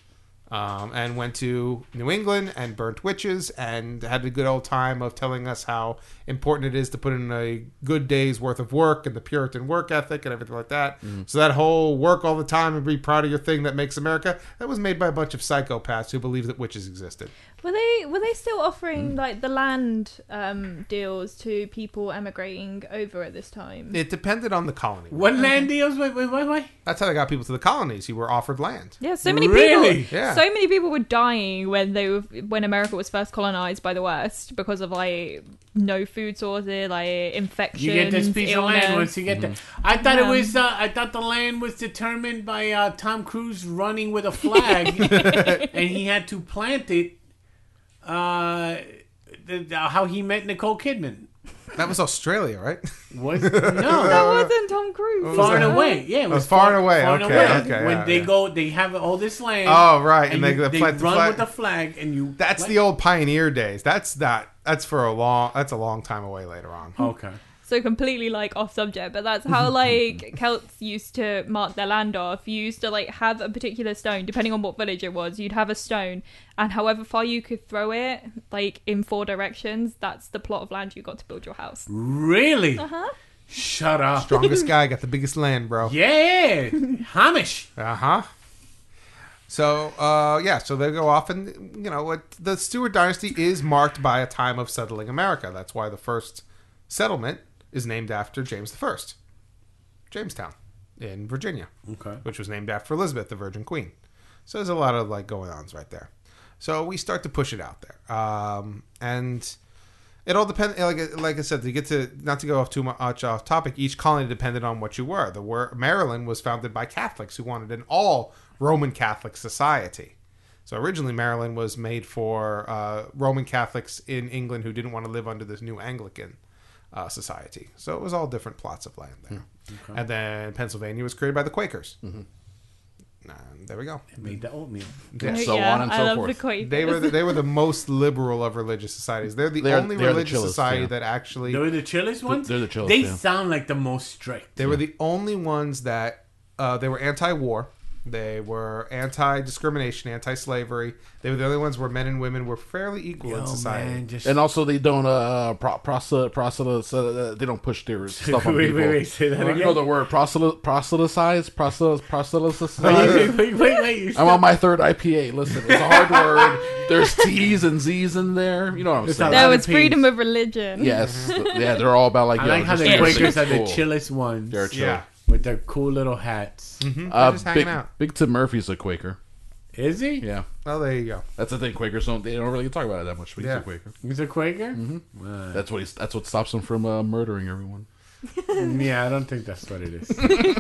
And went to New England and burnt witches and had a good old time of telling us how important it is to put in a good day's worth of work and the Puritan work ethic and everything like that. So that whole work all the time and be proud of your thing that makes America, that was made by a bunch of psychopaths who believed that witches existed. Were they still offering like the land deals to people emigrating over at this time? It depended on the colony. What land deals? Wait. That's how they got people to the colonies. You were offered land. Yeah, so many Really? people. Yeah. So many people were dying when America was first colonized by the West because of like no food sources, like infections. You get this piece illness. of land once you get there. I thought it Yeah. was. I thought the land was determined by Tom Cruise running with a flag, and he had to plant it. How he met Nicole Kidman That was Australia, right? was That no wasn't Tom Cruise. far and away. Yeah, it was far and away. Okay, okay, When yeah, they yeah. go, they have all this land. Oh, right. and And they they plant the run flag. with the flag, and you. That's the old pioneer days. That's for a long. That's a long time away later on. Okay. So completely like off subject, but that's how like Celts used to mark their land off. You used to like have a particular stone, depending on what village it was. You'd have a stone, and however far you could throw it, like in 4 directions, that's the plot of land you got to build your house. Really? Shut up. Strongest guy got the biggest land, bro. Yeah, Hamish. So, so they go off, and the Stuart dynasty is marked by a time of settling America. That's why the first settlement is named after James I, Jamestown in Virginia, Okay. which was named after Elizabeth, the Virgin Queen. So there's a lot of like going-ons right there. So we start to push it out there, and it all depends. Like I said, not to go off too much off topic. Each colony depended on what you were. Maryland was founded by Catholics who wanted an all Roman Catholic society. So originally Maryland was made for Roman Catholics in England who didn't want to live under this new Anglican society. So it was all different plots of land there. Okay. And then Pennsylvania was created by the Quakers. And there we go. They made the oatmeal. Yeah. So yeah, on and I so love forth. the Quakers. They were the most liberal of religious societies. They're the They're only the religious chillest, society yeah. that actually. They were the chillest ones. They're the chillest, They yeah. sound like the most strict. They were the only ones that they were anti-war. They were anti-discrimination, anti-slavery. They were the only ones where men and women were fairly equal in society. Man, just And also, they don't they don't push their stuff on people. wait, say that You again. know the word proselytize. Wait. You I'm on my 3rd IPA. Listen, it's a hard word. There's T's and Z's in there. You know what I'm It's saying? not- No, lot it's of freedom peace. of religion. Yes, yeah, they're all about like. I like how just the everything's Quakers are the cool. chillest ones. They're chill. Yeah. With their cool little hats. They're just hanging Big, out. Big Tim Murphy's a Quaker. Is he? Yeah, Well, there you go. that's the thing. Quakers don't really talk about it that much. But he's Yeah. a Quaker. He's a Quaker? Mm-hmm. That's what stops him from murdering everyone. Yeah, I don't think that's what it is.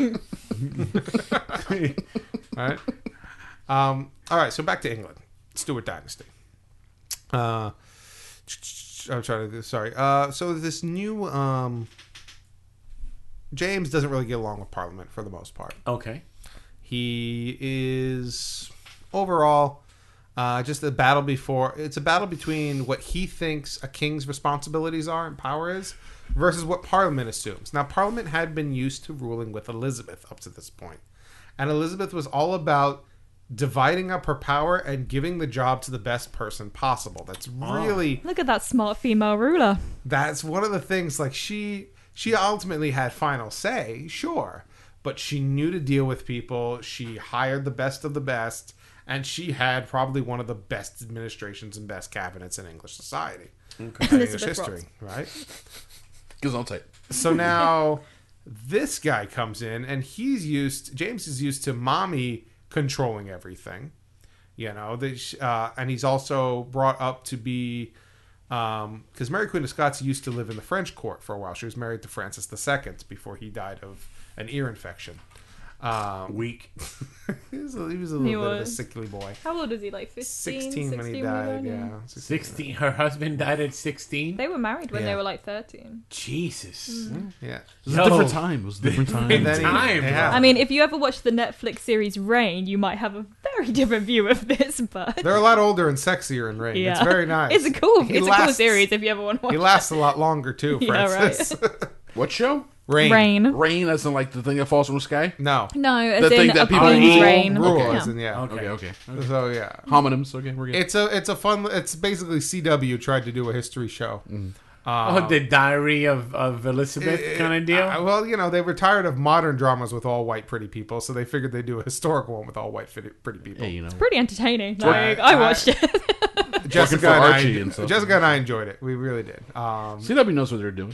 All right. All right. So back to England, Stuart Dynasty. I'm trying to. Sorry. So this new James doesn't really get along with Parliament for the most part. Okay. He is overall just a battle before. It's a battle between what he thinks a king's responsibilities are and power is versus what Parliament assumes. Now, Parliament had been used to ruling with Elizabeth up to this point, and Elizabeth was all about dividing up her power and giving the job to the best person possible. That's really Look at that smart female ruler. that's one of the things. Like she ultimately had final say, sure, but she knew to deal with people. She hired the best of the best, and she had probably one of the best administrations and best cabinets in English society, and English Elizabeth history, right? Because I'll take. So now this guy comes in, and James is used to mommy controlling everything, you know. And he's also brought up to be, because Mary Queen of Scots used to live in the French court for a while. She was married to Francis II before he died of an ear infection. Weak. He was a little bit of a sickly boy. How old is he? Like 15, 16 when he died, yeah. 16. Her husband died at 16. They were married when Yeah. they were like 13. Jesus. Yeah. It was Yo. a different time. It was a different time. In then he- time. yeah. I mean, if you ever watch the Netflix series Reign, you might have a very different view of this, but They're a lot older and sexier in Reign. yeah. It's very nice. It's a cool He it's a cool series if you ever want to watch He lasts a lot longer, too, Yeah, Francis. What show? Rain. Reign. Rain, as in like the thing that falls from the sky. No. No, as The thing in that a people queen's rule- reign. Rule, Yeah. as in, yeah. Okay. So, yeah. Homonyms. Okay, we're good. It's a fun. It's basically CW tried to do a history show. The Diary of Elizabeth kind of deal. Well, you know, they were tired of modern dramas with all white pretty people, so they figured they'd do a historical one with all white pretty people. Hey, you know. Pretty entertaining. Right. Like, I watched it. Jessica for and, Archie and stuff. Jessica and I enjoyed it. We really did. CW knows what they're doing.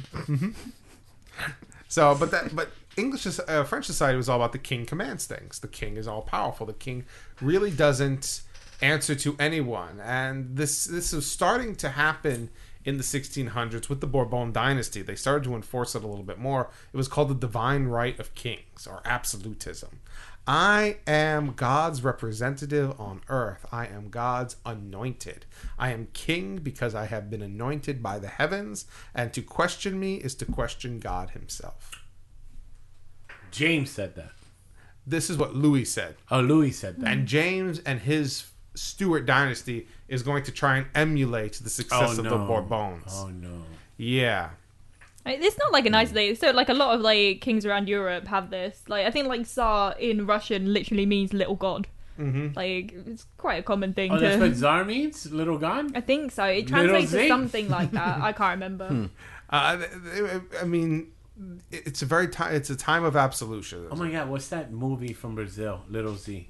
So, but French society was all about the king commands things. The king is all powerful. The king really doesn't answer to anyone, and this is starting to happen in the 1600s with the Bourbon dynasty. They started to enforce it a little bit more. It was called the divine right of kings, or absolutism. I am God's representative on earth. I am God's anointed. I am king because I have been anointed by the heavens, and to question me is to question God himself. James said that. This is what Louis said. Oh, Louis said that. And James and his Stuart dynasty is going to try and emulate the success of the Bourbons. Oh, no. Yeah. It's not like an isolated. So, like, a lot of like kings around Europe have this. Like, I think like Tsar in Russian literally means little god. Mm-hmm. Like, it's quite a common thing Oh, that's what to. Tsar means? Little God? I think so. It Little translates to Z? something like that. I can't remember. I mean, it's a time of absolution. Oh my God, what's that movie from Brazil? Little Z.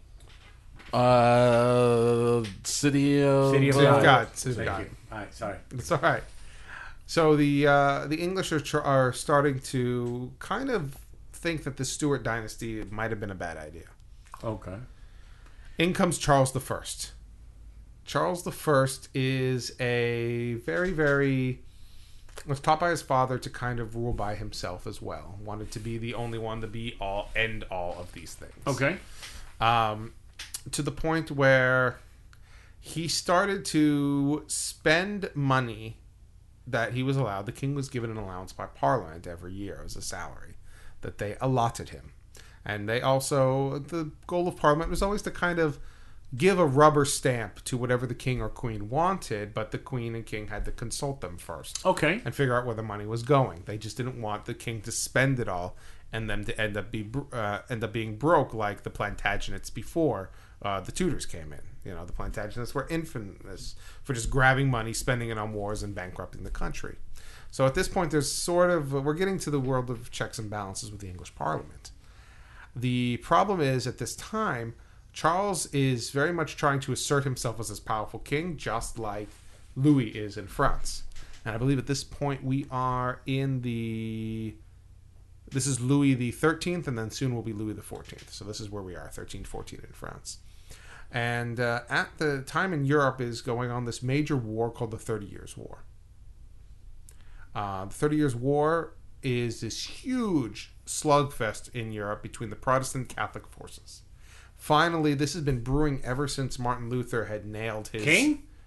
City of City of City of God. God. City of Thank God. you. All right, sorry. It's all right. So the English are starting to kind of think that the Stuart dynasty might have been a bad idea. Okay. In comes Charles I. Charles I is a was taught by his father to kind of rule by himself as well. Wanted to be the only one to be end all of these things. Okay. To the point where he started to spend money that he was allowed. The king was given an allowance by Parliament every year as a salary that they allotted him. And they also, the goal of Parliament was always to kind of give a rubber stamp to whatever the king or queen wanted, but the queen and king had to consult them first. Okay. And figure out where the money was going. They just didn't want the king to spend it all and them to end up being broke like the Plantagenets before the Tudors came in. You know, the Plantagenets were infamous for just grabbing money, spending it on wars, and bankrupting the country. So at this point, we're getting to the world of checks and balances with the English Parliament. The problem is, at this time, Charles is very much trying to assert himself as this powerful king, just like Louis is in France. And I believe at this point we are in this is Louis the 13th, and then soon will be Louis the 14th. So this is where we are, 1314 in France. And at the time in Europe is going on this major war called the 30 Years' War. The 30 Years' War is this huge slugfest in Europe between the Protestant and Catholic forces. Finally, this has been brewing ever since Martin Luther had nailed his... King?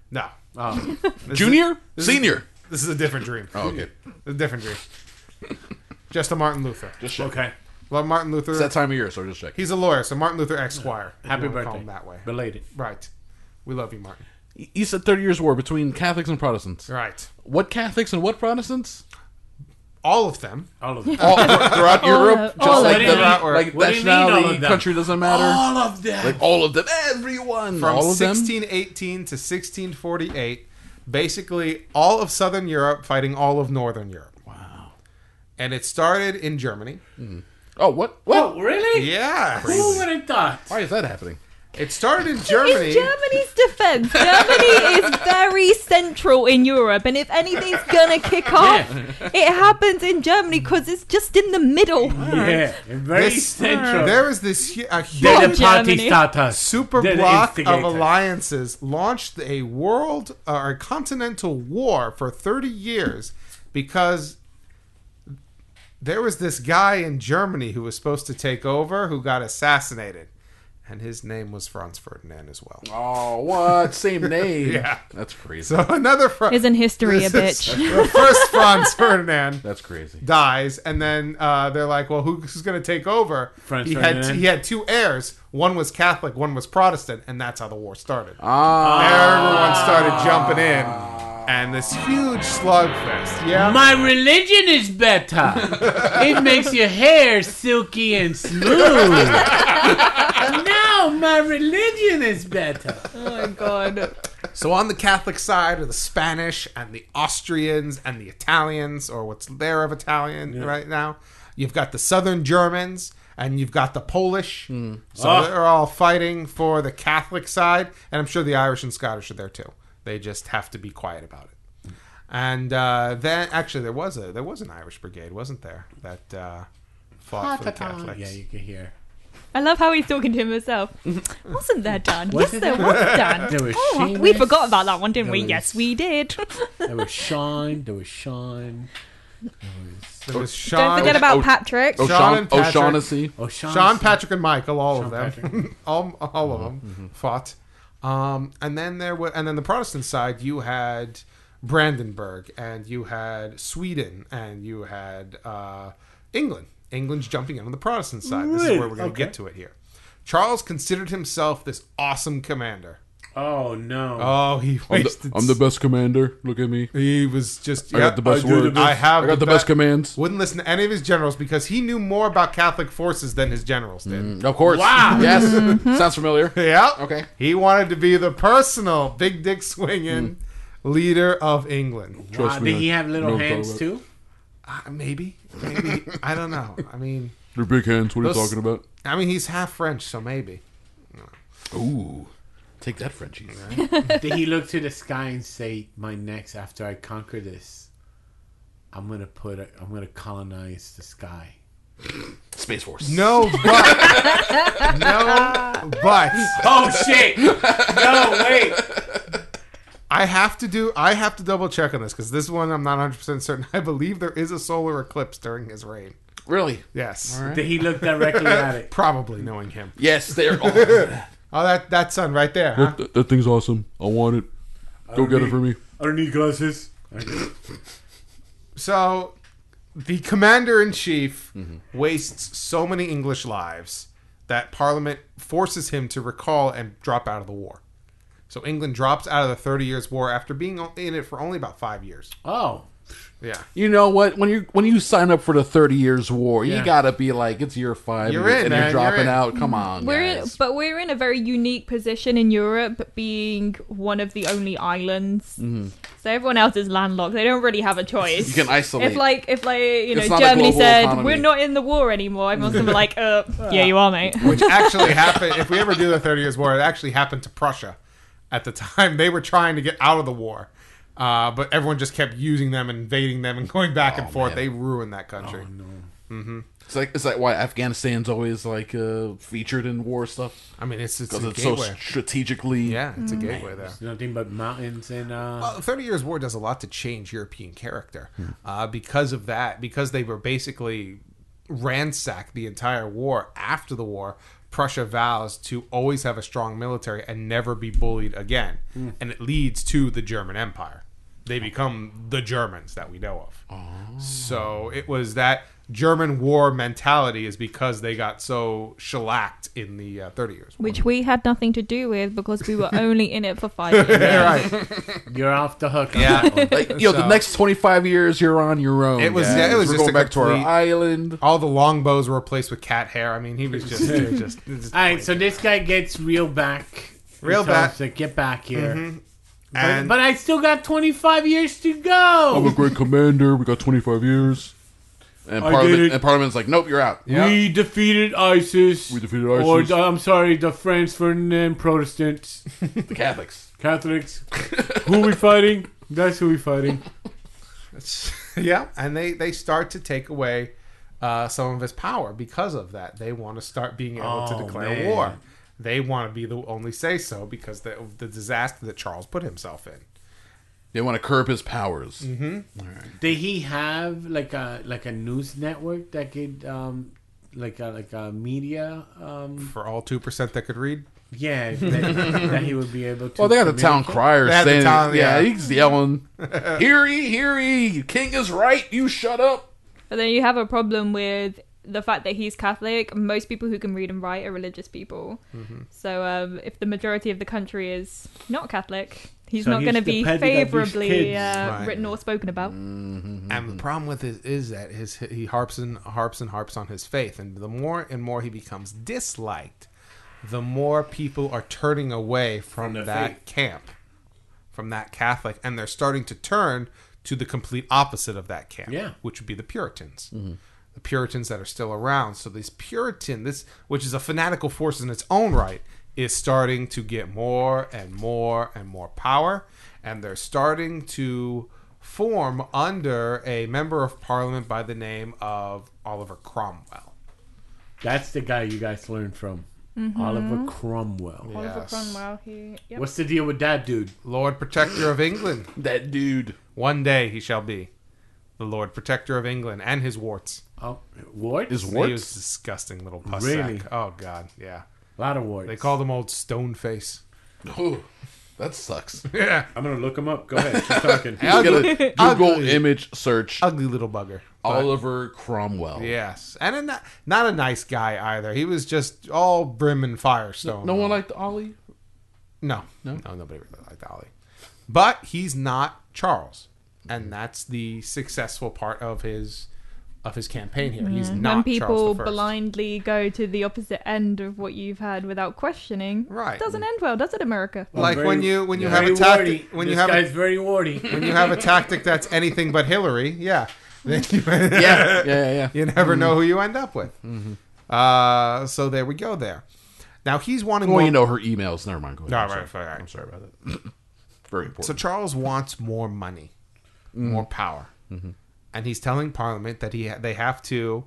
No. Oh. Junior? Senior? This is a different dream. Oh, okay. A different dream. Just a Martin Luther. Just check. Okay. Well, Martin Luther. It's that time of year, so just check. He's a lawyer, so Martin Luther Esquire. if Happy you wanna birthday. Call him that way. Belated. Right. We love you, Martin. You said 30 Years' War between Catholics and Protestants. Right. What Catholics and what Protestants? All of them. All of them. All throughout Europe? Just all like of the them. like What do you mean all nationality, of them? country doesn't matter? All of them. Like all of them. Everyone. From all of them? 1618 to 1648, basically all of Southern Europe fighting all of Northern Europe. Wow. And it started in Germany. Oh, what? What? Oh, really? Yeah. Who would have thought? Why is that happening? It started in Germany. In Germany's defense, Germany is very central in Europe, and if anything's gonna kick off, it happens in Germany because it's just in the middle. Yeah, very This- central. There was this a They're huge the party Germany. starters. super They're the block of instigators. alliances launched a world or a continental war for 30 years because there was this guy in Germany who was supposed to take over who got assassinated. And his name was Franz Ferdinand as well. Oh, what? Same name. Yeah. That's crazy. So another Franz. Isn't history a bitch? The first Franz Ferdinand That's crazy. dies, and then they're like, "Well, who's going to take over?" Franz he had Ferdinand? he had two heirs. One was Catholic, one was Protestant, and that's how the war started. Ah. Everyone started jumping in, and this huge slugfest. Yeah, My religion is better. It makes your hair silky and smooth. No, my religion is better. Oh my god. so on the Catholic side are the Spanish and the Austrians and the Italians, or what's there of Italian right now. You've got the Southern Germans. And you've got the Polish. So Oh. they're all fighting for the Catholic side. And I'm sure the Irish and Scottish are there too. They just have to be quiet about it. And then, actually, there was an Irish brigade, wasn't there? That fought for the Catholics. Yeah, you can hear. I love how he's talking to himself. Wasn't there, Dan? Was Yes, it there there? was, Dan. There was Oh, Seamus. we forgot about that one, didn't we? There Yes, was- we did. There was Sean. There was Sean. There was Sean, Don't forget about Oh, Patrick. Sean and Patrick. O'Shaughnessy. Oh, Sean. Sean, Patrick, and Michael, all Sean of them, Patrick. all of them fought. And then the Protestant side, you had Brandenburg, and you had Sweden, and you had England. England's jumping in on the Protestant side. This is Really? where we're going to Okay. get to it here. Charles considered himself this awesome commander. Oh no. Oh, he wasted. I'm the best commander. Look at me. He was just. I got the best I do the words. best- I have. I got the best commands. Wouldn't listen to any of his generals because he knew more about Catholic forces than his generals did. Of course. Wow. Yes. Sounds familiar. Yeah. Okay. He wanted to be the personal big dick swinging leader of England. Trust Wow, me, did he I have little know what I'm hands talking too? Maybe. I don't know. I mean, They're big hands. What are you Those- talking about? he's half French, so maybe. Ooh. Take that, Frenchie. Did he look to the sky and say, "My next, after I conquer this, I'm gonna colonize the sky"? Space Force. No, but Oh shit! No, wait. I have to double check on this because this one I'm not 100% certain. I believe there is a solar eclipse during his reign. Really? Yes, Did he look directly at it? probably knowing him. Yes, they're all. Oh, that sun right there, huh? That thing's awesome. I want it. Go get it for me. I don't need glasses. So, the commander-in-chief wastes so many English lives that Parliament forces him to recall and drop out of the war. So England drops out of the 30 Years' War after being in it for only about 5 years. Oh, Yeah. You know what? When you sign up for the 30 Years War, Yeah. you gotta be like, it's year 5. You're in, and man, you're dropping you're in. out. Come on, guys. We're in a very unique position in Europe, being one of the only islands. So everyone else is landlocked. They don't really have a choice. You can isolate. If you know It's not a Germany global said economy. we're not in the war anymore, everyone's gonna be like, yeah, you are, mate. Which actually happened, if we ever do the 30 Years' War, it actually happened to Prussia at the time. They were trying to get out of the war. But everyone just kept using them, invading them, and going back and forth. man. They ruined that country. It's like why Afghanistan's always like featured in war stuff I mean, it's because a it's so gateway. strategically. Yeah, it's a gateway there. nothing but mountains and Well, 30 Years' War does a lot to change European character because of that. Because they were basically ransacked the entire war after the war. Prussia vows to always have a strong military and never be bullied again. And it leads to the German Empire. They become the Germans that we know of. So it was that German war mentality is because they got so shellacked in the 30 Years' War. Which we had nothing to do with because we were only in it for 5 years. Right. You're off the hook. On Yeah. that one. Like, the next 25 years, you're on your own. It was- guys. yeah, it was We're just going a back to our complete- island. All the longbows were replaced with cat hair. I mean, he was just... it was just All right, so this guy gets real back. Real He tells back. us to get back here. And But I still got 25 years to I'm go. a great commander. We got 25 years. And I did it. Parliament's like, nope, you're out. We defeated ISIS. We defeated Or, ISIS. I'm sorry, the Franz Ferdinand Protestants. The Catholics. Catholics. Who we fighting? That's who we fighting. yeah, and they start to take away some of his power because of that. They want to start being able to Oh, declare man. war. They want to be the only say so because the disaster that Charles put himself in. They want to curb his powers. Did he have like a news network that could like a media For all 2% that could read. yeah that he would be able to. Well, they got the town communicate? crier They had the saying, town- yeah. he's yelling, "Hear ye, hear ye! King is right. You shut up." But then you have a problem with the fact that he's Catholic. Most people who can read and write are religious people. So if the majority of the country is not Catholic, he's So not going to he's be dependent on these favorably kids. Right. written or spoken about. And the problem with it is that he harps on his faith, and the more and more he becomes disliked, the more people are turning away from the that faith. camp, from that Catholic, and they're starting to turn to the complete opposite of that camp, Yeah. which would be the Puritans. The Puritans that are still around. So this which is a fanatical force in its own right, is starting to get more and more and more power, and they're starting to form under a member of parliament by the name of Oliver Cromwell. That's the guy you guys learned from, Oliver Cromwell. Oliver Yes. Cromwell, yep. What's the deal with that dude? Lord Protector of England. That dude. One day he shall be the Lord Protector of England and his warts. Oh, warts? Is He warts? was a disgusting little puss Really? sack. Oh, God, yeah. A lot of warts. They called him Old Stoneface. Oh, that sucks. Yeah. I'm gonna look him up. Go ahead. Keep talking. Just get a Google Ugly. image search. Ugly little bugger. But- Oliver Cromwell. Yes. And not a nice guy either. He was just all brim and firestone. No one liked Ollie. No, nobody really liked Ollie. But he's not Charles. And that's the successful part of his campaign here. He's not When people Charles the First. blindly go to the opposite end of what you've had without questioning, Right. it doesn't end well, does it, America? Like Very- when you have very a tactic warty. when you This have guy's a, very warty. when you have a tactic that's anything but Hillary, yeah. Then you, Yeah. you never know who you end up with. So there we go there. Now he's wanting Well, more. you know her emails. Never mind. Go ahead. No, I'm right, sorry. right. I'm sorry about that. Very important. So Charles wants more money, more power, and he's telling Parliament that they have to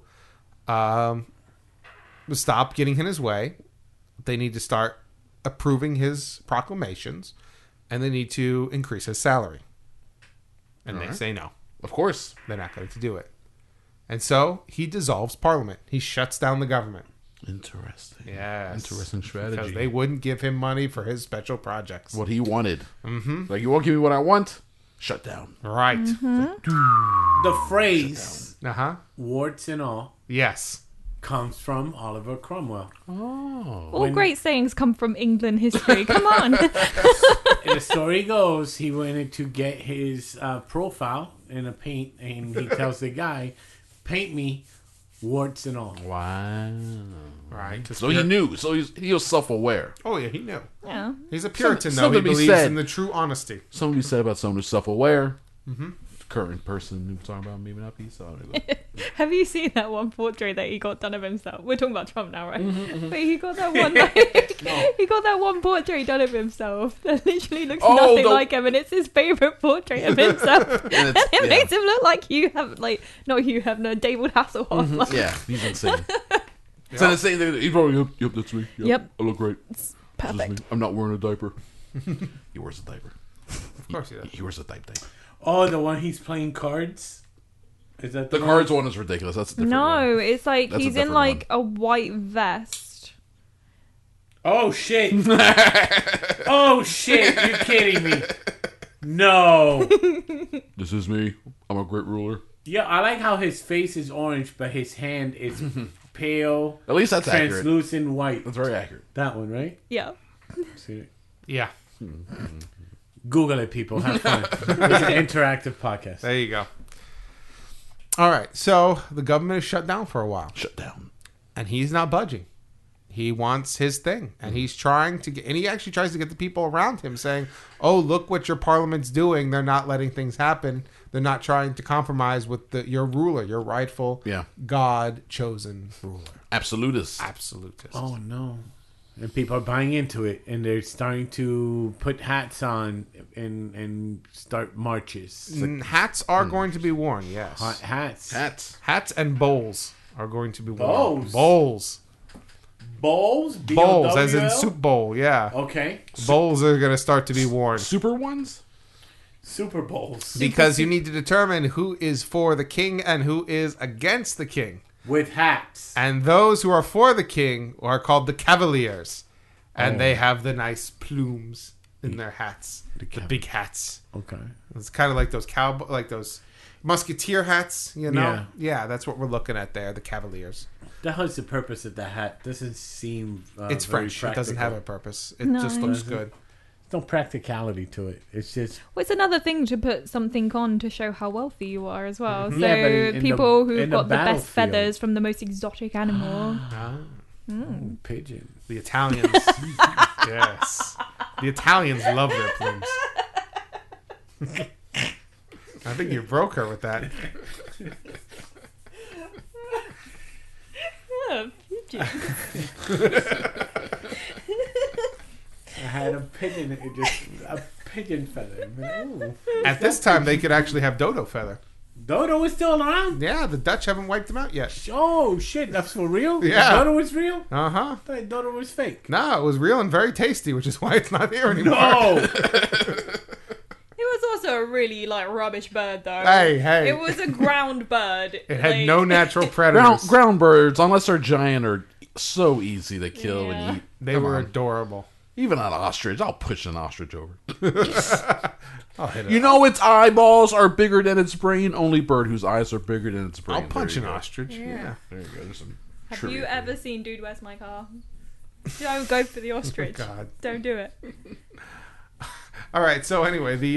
stop getting in his way. They need to start approving his proclamations, and they need to increase his salary. And they say no, of course. they're not going to do it. And so he dissolves Parliament. He shuts down the government. Interesting. Yes, Interesting strategy. because they wouldn't give him money for his special projects. What he wanted. Mm-hmm. Like, you won't give me what I want? Shut down. Right. The phrase Uh-huh. "warts and all" Yes. comes from Oliver Cromwell. All great sayings come from England history. Come on. And the story goes, he wanted to get his profile in a paint, and he tells the guy, "Paint me, warts and all." Wow. Right. So he knew. So he was self-aware. Oh, yeah, he knew. Yeah. He's a Puritan, though. something He to be believes said. in the true honesty. Something you said about someone who's self-aware. Current person who was talking about maybe not be. So Have you seen that one portrait that he got done of himself? We're talking about Trump now, right? Mm-hmm, But he got that one. He got that one portrait done of himself that literally looks Oh, nothing the- like him, and it's his favorite portrait of himself. And And it makes him look like Hugh Hefner, not Hugh Hefner, David Hasselhoff. Like, yeah, he's insane. So the same thing. He's probably, yep, that's me. Yep. I look great. This is perfect. me. I'm not wearing a diaper. He wears a diaper. Of course he does. He wears a diaper. Oh, the one he's playing cards. Is that The one? cards one is ridiculous. That's a different No, one. it's like That's a he's in different like a white vest, Oh shit! Oh shit! You're kidding me? No. This is me. I'm a great ruler. Yeah, I like how his face is orange, but his hand is pale, At least that's accurate. translucent white. That's very accurate. That one, right? Yeah. See it? Yeah. Google it, people. Have fun. It's an interactive podcast. There you go. All right. So the government is shut down for a while, Shut down. and he's not budging. He wants his thing, and he's trying to get. And he actually tries to get the people around him, saying, "Oh, look what your parliament's doing. They're not letting things happen. They're not trying to compromise with your ruler, your rightful, God-chosen ruler, Absolutist. absolutist." Oh no! And people are buying into it, and they're starting to put hats on and start marches. And hats are going to be worn. Yes, Hats. hats and bowls are going to be worn. Bowls? Bowls. Bowls. Bowls, as in B-O-W-L? soup bowl, yeah. Okay. Bowls are going to start to be worn. Super ones? Super Bowls. Because you need to determine who is for the king and who is against the king. With hats. And those who are for the king are called the cavaliers. And they have the nice plumes in their hats. The big hats. Okay. It's kind of like those those musketeer hats, you know? Yeah. Yeah, that's what we're looking at there, the cavaliers. The hell's the purpose of the hat? Doesn't seem. It's very French. It doesn't have a practical. purpose. It No. just looks Doesn't. good. No practicality to it. It's just. Well, it's another thing to put something on to show how wealthy you are as well. So Yeah, but in people the- who've in the got the best battlefield. feathers from the most exotic animal. Pigeon. The Italians. Yes. The Italians love their plumes. I think you broke her with that. Yeah, pigeon. I had a pigeon. A pigeon feather. Ooh. At this time, they could actually have dodo feather. Dodo is still around. Yeah, the Dutch haven't wiped them out yet. Oh shit! That's for real. Yeah. Dodo is real. Uh-huh. I thought Dodo was fake. No, it was real and very tasty, which is why it's not here anymore. No. It was also a really rubbish bird though. Hey. It was a ground bird. It had no natural predators. Ground birds, unless they're giant, are so easy to kill Yeah. and eat. They Come were on. adorable. Even an ostrich. I'll push an ostrich over. I'll hit it. You know its eyeballs are bigger than its brain? Only bird whose eyes are bigger than its brain. I'll punch There an you go. ostrich. Yeah. There you go. There's some Have trivia you for ever seen Dude, Where's My Car? Don't go for the ostrich. God. Don't do it. All right. So anyway, the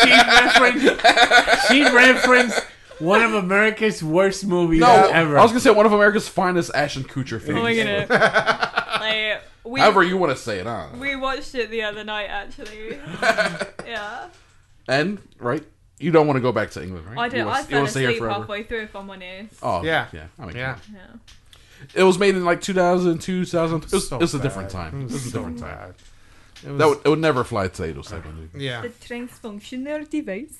She referenced one of America's worst movies No, ever. I was gonna say one of America's finest Ashton Kutcher films. Oh my god. We However you want to say it, huh? we watched it the other night actually. Yeah. And right, you don't want to go back to England, right? I You did. wanna- I you fell wanna stay here asleep forever? halfway through if I'm honest. Oh Yeah. yeah. I mean, yeah. Yeah. it was made in like 2000, 2000. It was, So it was a bad. different time. It was so bad. It was, It would never fly to 807. yeah. The transfunctional device.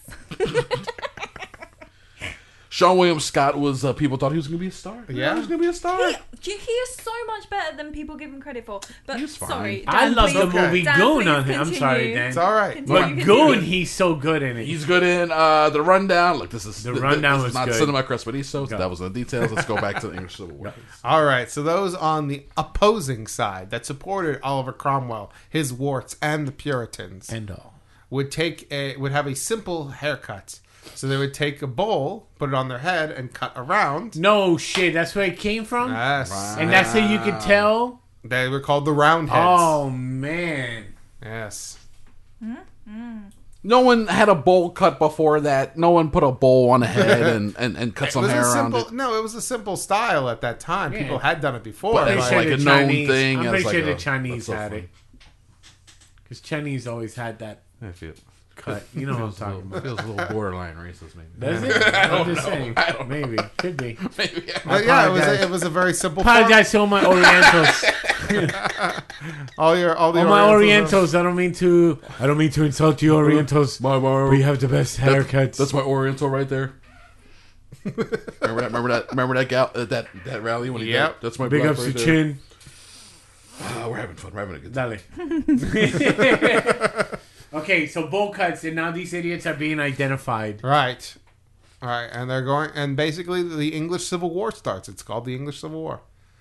Sean William Scott was. People thought he was going to be a star. Yeah. he was going to be a star. He is so much better than people give him credit for. But He's fine. sorry, I Dan, love the please- movie Dan, Goon please on him. I'm sorry, continue. Dan. It's all right. But Continue. Goon, he's so good in it. He's good in the rundown. Look, this is The Rundown this was is not good. Cinema Crespediso. So Go. that was the details. Let's go back to the English Civil War. All right, so those on the opposing side that supported Oliver Cromwell, his warts, and the Puritans And all. would have a simple haircut. So they would take a bowl, put it on their head, and cut around. No shit, that's where it came from? Yes, And that's how you could tell? they were called the Roundheads. Oh, man. Yes. No one had a bowl cut before that. No one put a bowl on a head and cut It some was hair a around simple. it. No, it was a simple style at that time. Yeah. People had done it before. But I'm it's but- like the a known Chinese- thing. I'm It's pretty like sure the a- Chinese that's so had funny. it. Because Chinese always had that I feel cut. You know what I'm talking about. feels a little borderline racist, maybe. Does it? I'm just saying. Maybe. Could be. Maybe. But yeah, apologize. it was a very simple. form. Apologize to all my Orientals. All the all my Orientals. Orientals. I don't mean to insult you, Orientals. We have the best haircuts. That's my Oriental right there. Remember that gal that rally when he Yep. got, that's my Big black ups to right there. Chin. We're having fun. We're having a good time. Dale. Okay, so bowl cuts, and now these idiots are being identified. Right. All right, and they're going, and basically the English Civil War starts. It's called the English Civil War.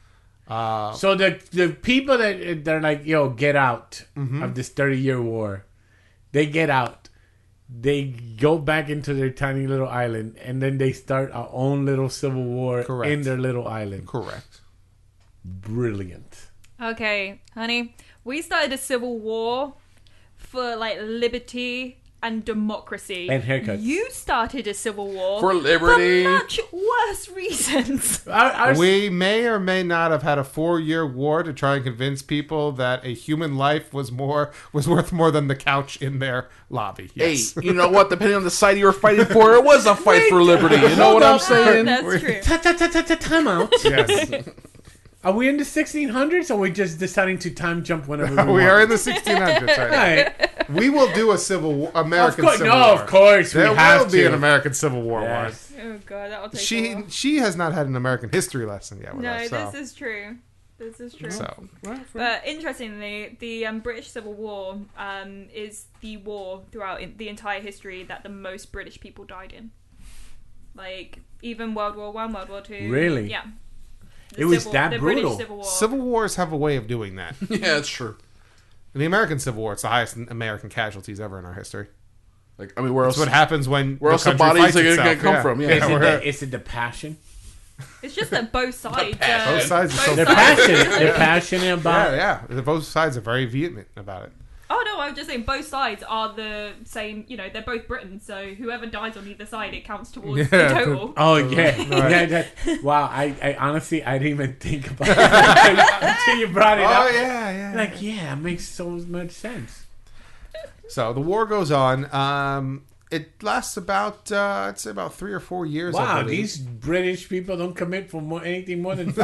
So the people that they're like, yo, get out of this 30-year war, they get out. They go back into their tiny little island, and then they start our own little civil war Correct. in their little island. Correct. Brilliant. Okay, honey, we started a civil war for like liberty and democracy. And haircuts. You started a civil war For liberty. for much worse reasons. We may or may not have had a 4-year war to try and convince people that a human life was worth more than the couch in their lobby. Yes. Hey, you know what? Depending on the side you were fighting for, it was a fight for liberty. You know what I'm saying? That's true. Time out. Yes. Are we in the 1600s, or are we just deciding to time jump whenever we We want? are in the 1600s right now. Right. We will do a American Of course, Civil no, War. of course we There have will be to. an American Civil War. Yes. Oh god, that'll take a She while. she has not had an American history lesson yet with No, us. So. this is true. This is true. So, But interestingly, the British Civil War is the war throughout the entire history that the most British people died in. Like even World War One, World War Two. Really? Yeah. It was that the brutal. British Civil War. Civil Wars have a way of doing that. Yeah, that's true. In the American Civil War, it's the highest American casualties ever in our history. Like, I mean, where That's else? what happens when Where else the country bodies fights are gonna itself. come from? Yeah. Yeah, Is it the passion? It's just that both sides. Both sides are so They're passionate. passionate. They're passionate about. yeah. Both sides are very vehement about it. Oh no, I was just saying both sides are the same. You know, they're both Britain, so whoever dies on either side, it counts towards the Yeah. total. Oh yeah, wow! I honestly I didn't even think about it until you brought it up. yeah. Like, yeah, it makes so much sense. So the war goes on. It lasts about I'd say about 3 or 4 years. I Wow, believe. these British people don't commit for anything more than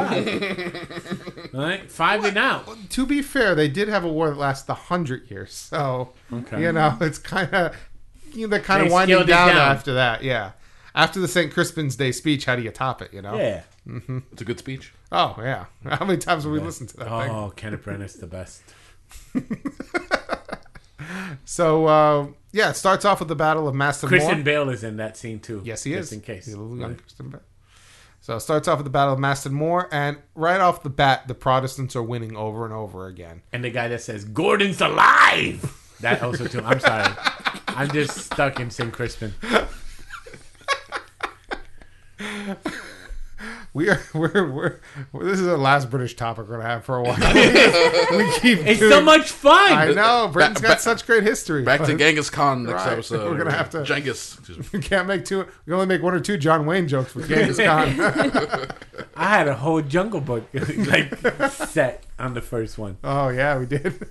5. Right, 5 and out. To be fair, they did have a war that lasted 100 years. So Okay. you know, it's kind of they're kind They of winding scaled it down down. after that. Yeah, after the St. Crispin's Day speech, how do you top it? You know? Yeah. It's a good speech. Oh yeah. How many times have we listened to that thing? Oh, Kenneth Branagh's the best. So yeah, it starts off with the Battle of Maston Christian Moor. Bale is in that scene too. Yes, he just is. in case. He's a little young Christian Bale. So it starts off with the Battle of Maston Moor, and right off the bat, the Protestants are winning over and over again. And the guy that says Gordon's alive. That also too. I'm sorry. I'm just stuck in St. Crispin. We're this is the last British topic we're gonna have for a while. we keep It's doing- so much fun. I know Britain's got such great history. Back to but Genghis Khan next Right. episode. We're gonna have to- Genghis. Excuse me. We can't make two. We can only make 1 or 2 John Wayne jokes with Genghis Khan. I had a whole Jungle Book like set on the first one. Oh yeah, we did.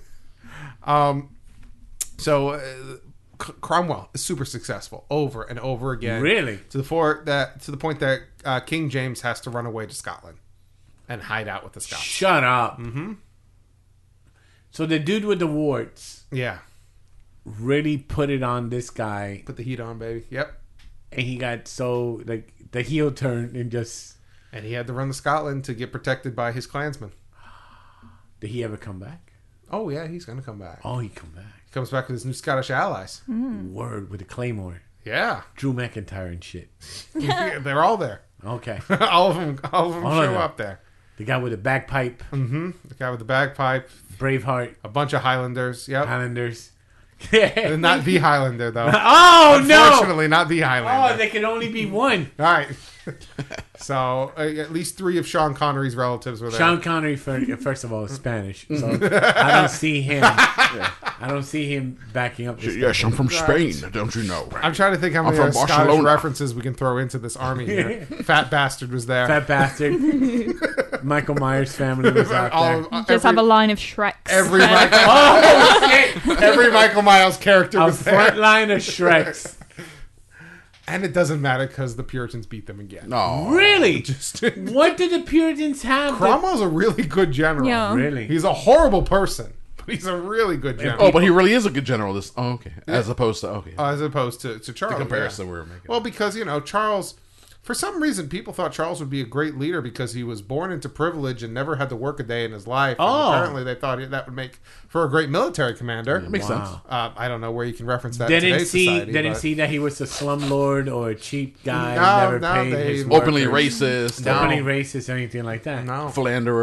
So Cromwell is super successful over and over again. Really? to the point that King James has to run away to Scotland and hide out with the Scots. Shut up. Mm-hmm. So the dude with the warts Yeah, really put it on this guy, put the heat on, baby. Yep. and he got so like the heel turn and just. And he had to run to Scotland to get protected by his clansmen. Did he ever come back? Oh yeah, he's gonna come back. Oh, he come back. He comes back with his new Scottish allies. Word with the Claymore, Yeah, Drew McIntyre and shit. they're all there. Okay, all of them All of show them. up there. the guy with the bagpipe, The guy with the bagpipe, Braveheart, a bunch of Highlanders. Yep. Highlanders. Not the Highlander though. Oh no! Unfortunately, not the Oh, Highlander. there can only be one. All right. So at least 3 of Sean Connery's relatives were there. Sean Connery, first of all, is Spanish, so I don't see him. I don't see him backing up. This Yes, guy. I'm from Spain, don't you know? I'm trying to think how many from Scottish Barcelona. references we can throw into this army here. Fat Bastard was there. Fat bastard. Michael Myers' family was out there. Just have a line of Shreks. every Michael, Oh shit! every Michael Miles character A was there. front line of Shreks. And it doesn't matter because the Puritans beat them again. No. Really? Just What did the Puritans have? that- Cromwell's a really good general. Yeah. Really? He's a horrible person, but he's a really good general. Oh, but he really is a good general. This. Oh, okay. As opposed to As opposed to Charles. the comparison yeah. we were making. Well, because, Charles, for some reason, people thought Charles would be a great leader because he was born into privilege and never had to work a day in his life. And Oh. apparently they thought that would make for a great military commander. Makes sense. I don't know where you can reference that in Didn't today's see society. didn't but- see that he was a slumlord or a cheap guy No, who never no, paid they- his Openly workers. racist. No. Openly racist or anything like that. No. Philanderer.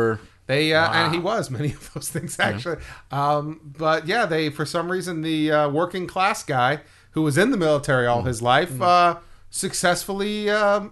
They and he was many of those things actually. But yeah, they for some reason the working class guy who was in the military all his life successfully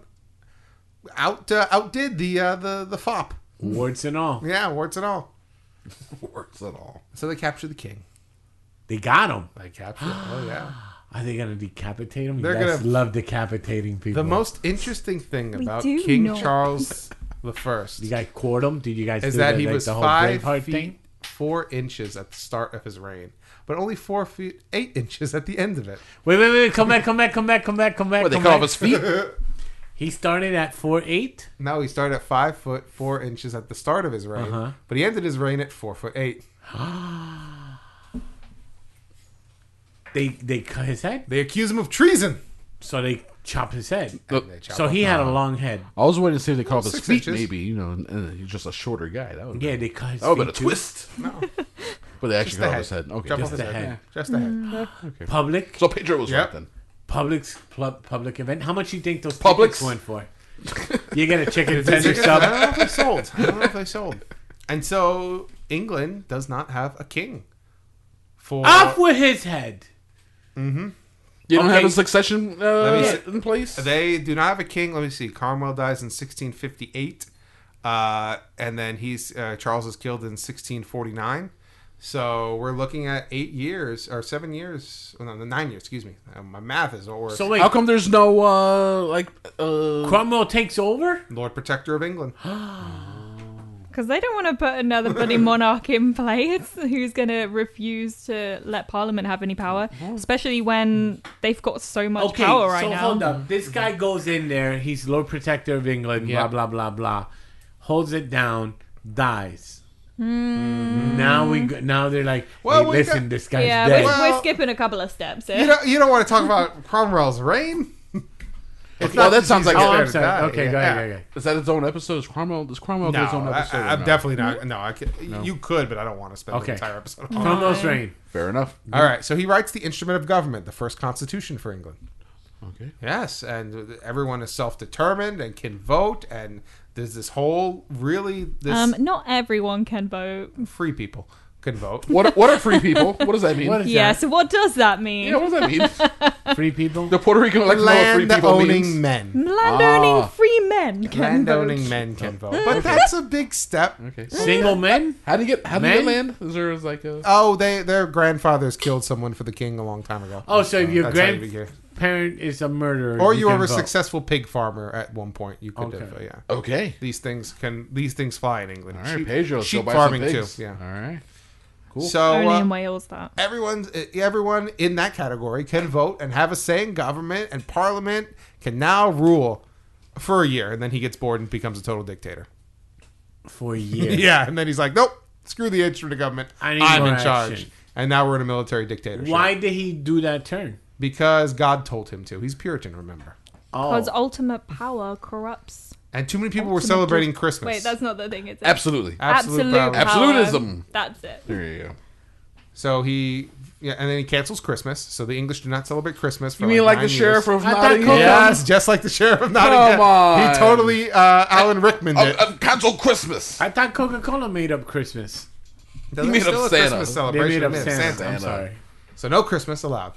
outdid the fop. Warts and all. Yeah, warts and all. Works at all. So they captured the king. They got him. They captured. Oh yeah. Are they gonna decapitate him? They're You guys gonna- love decapitating people. The most interesting thing about do King know. Charles the First You guys court him? Did you guys is do that the, he like, was the whole 5 Braveheart feet thing? 4 inches at the start of his reign, but only 4 feet 8 inches at the end of it. Wait! Come back! What, they cut off his feet? He started at 4'8". No, he started at 5 foot 4 inches at the start of his reign, but he ended his reign at 4 foot 8. They cut his head, They accuse him of treason. so they chopped his head. And they chop So off he the- had a long head. I was waiting to see if they cut off his 6 feet, inches. maybe, and he's just a shorter guy. That would Yeah, they cut his that would feet have been too. a twist. No, But they actually just cut the off head. his head. Okay. Chop Just off his the head. head. Just the head. Public So Pedro was Yep. right then. public event. How much you think those Publix? tickets went for? You get a chicken I tender don't sub. know if they sold. I don't know if they sold. And so England does not have a king. For Off with his head. You don't Okay. have a succession me see. in place? They do not have a king. Let me see. Cromwell dies in 1658, and then Charles is killed in 1649. So we're looking at 8 years or 7 years. Oh, no, 9 years. Excuse me. My math is over. So wait, How come there's no, Cromwell takes over? Lord Protector of England. Because they don't want to put another bloody monarch in place who's going to refuse to let Parliament have any power, especially when they've got so much Okay, power right so now. hold up. This guy goes in there. He's Lord Protector of England. Yeah. Blah blah blah blah. Holds it down. Dies. Now they're like, Well, hey, we listen, got- this guy's Yeah, dead. we're skipping a couple of steps here. You don't want to talk about Cromwell's reign? It's Well, not that just sounds he's like Oh, there I'm to sorry. die. Okay, go Yeah. ahead. Is that its own episode? Does Cromwell get his own No, episode? or I'm no? definitely not. No, I can, you could, but I don't want to spend Okay. the entire episode on it. Cromwell's reign. Fair enough. All right, so he writes the Instrument of Government, the first constitution for England. Okay. Yes, and everyone is self-determined and can vote, and there's this whole Not everyone can vote. free people can vote. What are free people? What does that mean? What is Yeah, that? so what does that mean? Yeah, what does that mean? Free people? The Puerto Rican like to know what free Land people owning means. men. Land-owning free men can Land vote. owning men can vote, but that's a big step. Okay. Single men? How do you get Men? land? Is there like a Oh, their grandfathers killed someone for the king a long time ago. Oh, so if your That's how you became- grandparent is a murderer, or you were can a vote. successful pig farmer at one point. You could Okay. have, yeah. Okay. These things fly in England. All right, Pedro, let's sheep go buy farming some too. pigs. Yeah. All right. Cool. So Only in Wales, that. everyone in that category can vote and have a say in government, and Parliament can now rule for a year, and then he gets bored and becomes a total dictator. for a year. Yeah, and then he's like, nope, screw the instrument of government. I need I'm more in charge. action. And now we're in a military dictatorship. Why did he do that turn? Because God told him to. He's Puritan, remember. Because Oh, ultimate power corrupts. And too many people were Ultimate celebrating gift. Christmas. Wait, that's not the thing, is it? Absolutely. Absolute power. power. Absolutism. That's it. There you go. So and then he cancels Christmas. So the English do not celebrate Christmas for You mean like 9 the sheriff years. of I thought Nottingham? Coco- Yes, just like the sheriff of Nottingham. Come on. He totally Alan Rickman did. Cancel Christmas. I thought Coca-Cola made up Christmas. There's made still up a Santa. Christmas They celebration. made up Yeah, Santa. I'm Santa. sorry. So no Christmas allowed.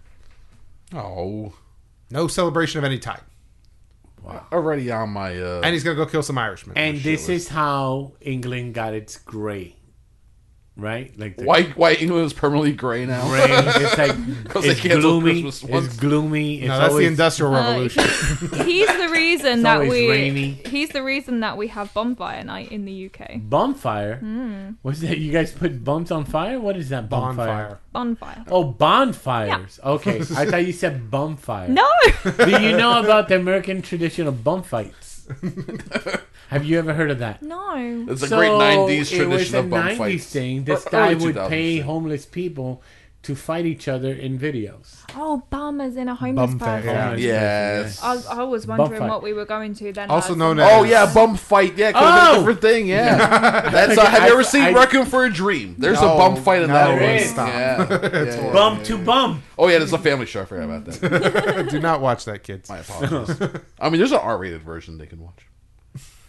Oh. No celebration of any type. Already on my... And he's going to go kill some Irishmen. And shit this list. is how England got its gray, right? Like the Why England is permanently gray now? gray. It's like 'Cause they it's canceled gloomy. Christmas once. It's gloomy. It's No, that's the always, Industrial Revolution. He's the reason It's that always we. rainy. He's the reason that we have bonfire night in the UK. bonfire. What's that? You guys put bumps on fire? What is that? Bonfire. Bonfire. Oh, bonfires. Okay, I thought you said bonfire. No. Do you know about the American tradition of bum fights? Have you ever heard of that? No. It's a great 90s It was tradition a of bum 90s fights. thing. This Or guy early would 2000s pay thing. homeless people to fight each other in videos. Oh, bum as in a homeless Bumfire, person. yeah. Homeless Yes. I was wondering Bumfight. what we were going to then. Also as known some- as- Oh, yeah, bum fight. Yeah, 'cause it's Oh! a different thing, yeah. That's, have you ever seen Requiem for a Dream? There's No, a bum fight in that no, one. there is. stop. Yeah. Bum to bum. Oh, yeah, there's a family show. I forgot about that. Do not watch that, kids. My apologies. I mean, there's an R-rated version they can watch.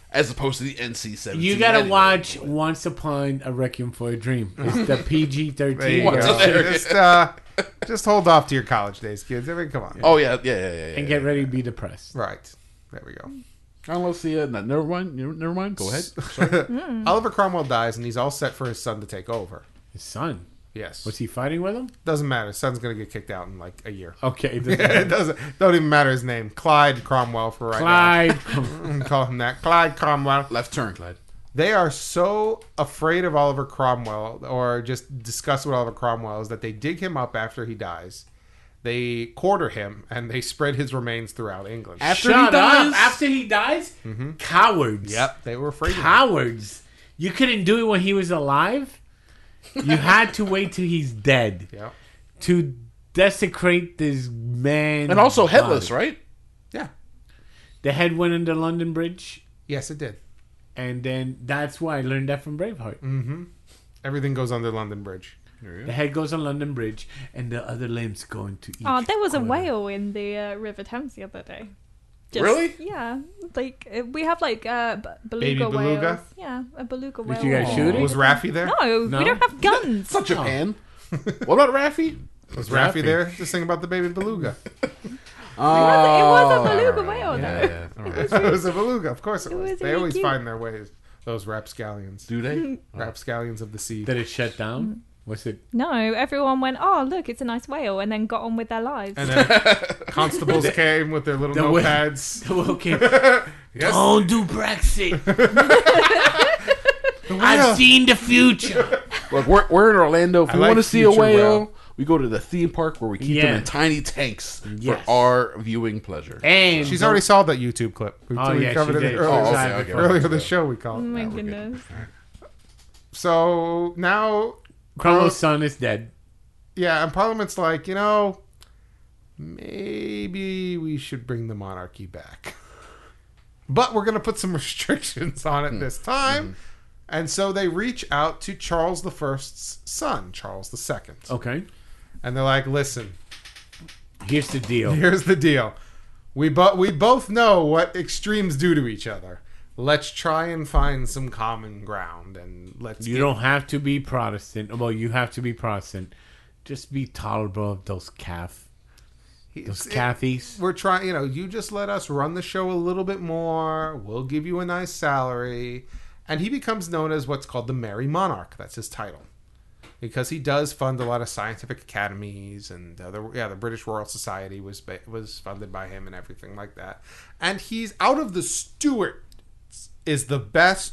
as opposed to the NC-17. You gotta anyway. watch Once Upon a Requiem for a Dream. It's the There PG-13. you What's go. there? Just hold off to your college days, kids. I mean, come on. Oh yeah. And get ready to be depressed. Right. There we go. Let's see. Never mind. Go ahead. Oliver Cromwell dies, and he's all set for his son to take over. His son. Yes. Was he fighting with him? Doesn't matter. His son's going to get kicked out in like a year. Okay. It doesn't. Don't even matter his name. Clyde Cromwell for right Clyde. now. Call him that. Clyde Cromwell. Left turn, Clyde. They are so afraid of Oliver Cromwell, or just disgust with Oliver Cromwell, is that they dig him up after he dies. They quarter him, and they spread his remains throughout England. After Shut he dies? up. After he dies? Cowards. Yep, they were afraid of him. Cowards. You couldn't do it when he was alive? You had to wait till he's dead Yep. to desecrate this man. And also headless, right? Yeah. The head went under London Bridge, Yes, it did. and then that's why I learned that from Braveheart. Everything goes under London Bridge. The head goes on London Bridge, and the other limbs go into each. Oh, there was a corner. whale in the River Thames the other day. Really? Yeah. Like, we have like beluga Baby beluga? whales. Yeah, a beluga whale. you guys shoot it? Was Raffi there? No, No? we don't have guns. It's not Japan. What about Raffi? Was Raffi. Raffi there to sing about the baby beluga? It was a beluga right. whale, Yeah, though. yeah. All right. It was a beluga. Of course it was. was They really always cute. find their ways. Those rapscallions. Do they? Rapscallions of the sea. Did it shut down? What's it? No, everyone went, oh, look, it's a nice whale, and then got on with their lives. And then constables came with their little The whale- notepads. Okay. Yes. Don't do Brexit. The whale. I've seen the future. Look, we're in Orlando. If we like want to see a future whale, whale. we go to the theme park where we keep them Yeah. in tiny tanks Yes. for our viewing pleasure. And She's already saw that YouTube clip. We yeah, covered she it did. earlier. Oh, Time okay, before. okay. Earlier in the show, we Oh called. my we're good. goodness. So now, Cromwell's son is dead. yeah, and Parliament's like, maybe we should bring the monarchy back. But we're going to put some restrictions on it this time. And so they reach out to Charles I's son, Charles II. Okay. And they're like, listen, Here's the deal. here's the deal. We both know what extremes do to each other. Let's try and find some common ground, and let's. You don't have to be Protestant. Well, you have to be Protestant. Just be tolerable of those Cathies. We're trying. You just let us run the show a little bit more. We'll give you a nice salary, and he becomes known as what's called the Merry Monarch. That's his title, because he does fund a lot of scientific academies, and the British Royal Society was funded by him and everything like that. And he's out of the Stuarts is the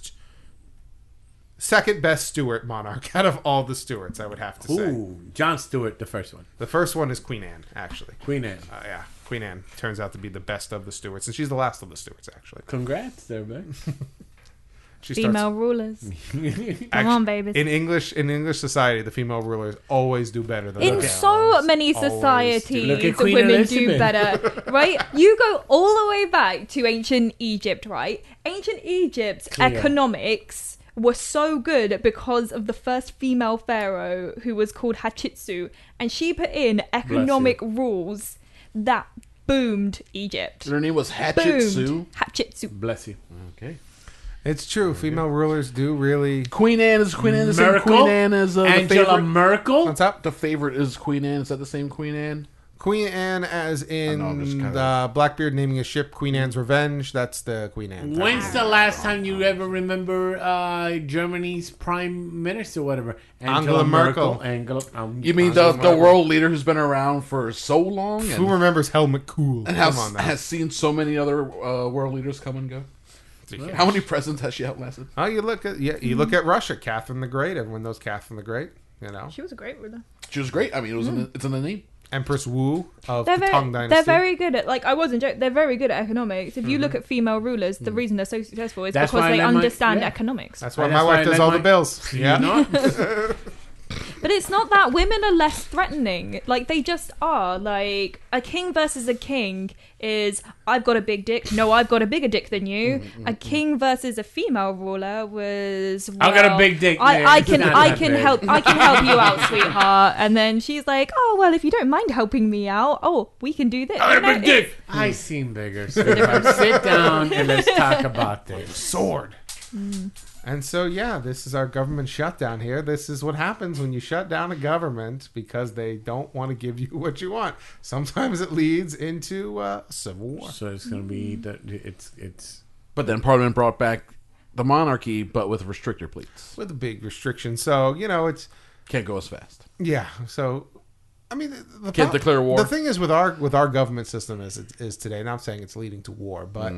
second best Stuart monarch out of all the Stuarts, I would have to say. Ooh, John Stewart, the first one. The first one is Queen Anne, actually. Queen Anne. Yeah, Queen Anne turns out to be the best of the Stuarts, and she's the last of the Stuarts, actually. Congrats there, man. She Female rulers. Come on, babies. In English society, the female rulers always do better than In the so males. many Always societies, do. Look at the Queen women do Elizabeth. better, right? You go all the way back to ancient Egypt, right? Ancient Egypt's Clear. economics were so good because of the first female pharaoh, who was called Hatshepsut, and she put in economic rules that boomed Egypt. Her name was Hatchet Boomed Sue. Hatshepsut. Bless you. Okay. It's true. Female rulers do really. Queen Anne is the same Merkel? Queen Anne as the Angela favorite. Merkel? What's up? The favorite is Queen Anne. Is that the same Queen Anne? Queen Anne, as in I know, I'm just kinda- Blackbeard naming a ship Queen Anne's Revenge. That's the Queen Anne. When's the last time you ever remember Germany's prime minister, whatever? Angela Merkel. You mean the world leader who's been around for so long Who and, remembers Helmut Kohl? and Come on now. has seen so many other world leaders come and go? How many presidents has she outlasted? Oh, you look at Russia, Catherine the Great. Everyone knows Catherine the Great. She was a great ruler. She was great. I mean, it's in the name. Empress Wu of They're the Tang Dynasty. they're very good at, like, I wasn't joking, they're very good at economics. If you look at female rulers, the reason they're so successful is That's because why they I let my- understand yeah. economics. That's why That's my why I wife does let all my- the bills. You Yeah. know? But it's not that. Women are less threatening. Like, they just are. Like, a king versus a king is, I've got a big dick. No, I've got a bigger dick than you. A king versus a female ruler was, I've got a well, big dick, I man. can It's not I that can big. help you out, sweetheart. And then she's like, oh, well, if you don't mind helping me out, oh, we can do this. I You got a know, big dick. I seen bigger. sweetheart. Sit down and let's talk about this. Sword. And so, yeah, this is our government shutdown here. This is what happens when you shut down a government because they don't want to give you what you want. Sometimes it leads into civil war. So it's gonna be it's. But then Parliament brought back the monarchy, but with restrictor pleats. With a big restriction. So, it's... Can't go as fast. Yeah, so... I mean, Can't declare war. The thing is with our government system as it is today, and I'm saying it's leading to war, but...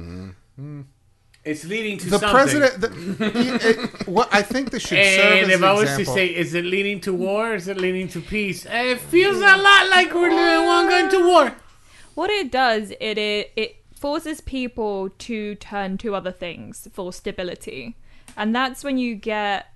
It's leading to The something. president... what I think this should serve And as if an I was example. to say, is it leading to war? Or is it leading to peace? It feels a lot like we're going to war. what it does, it forces people to turn to other things for stability. And that's when you get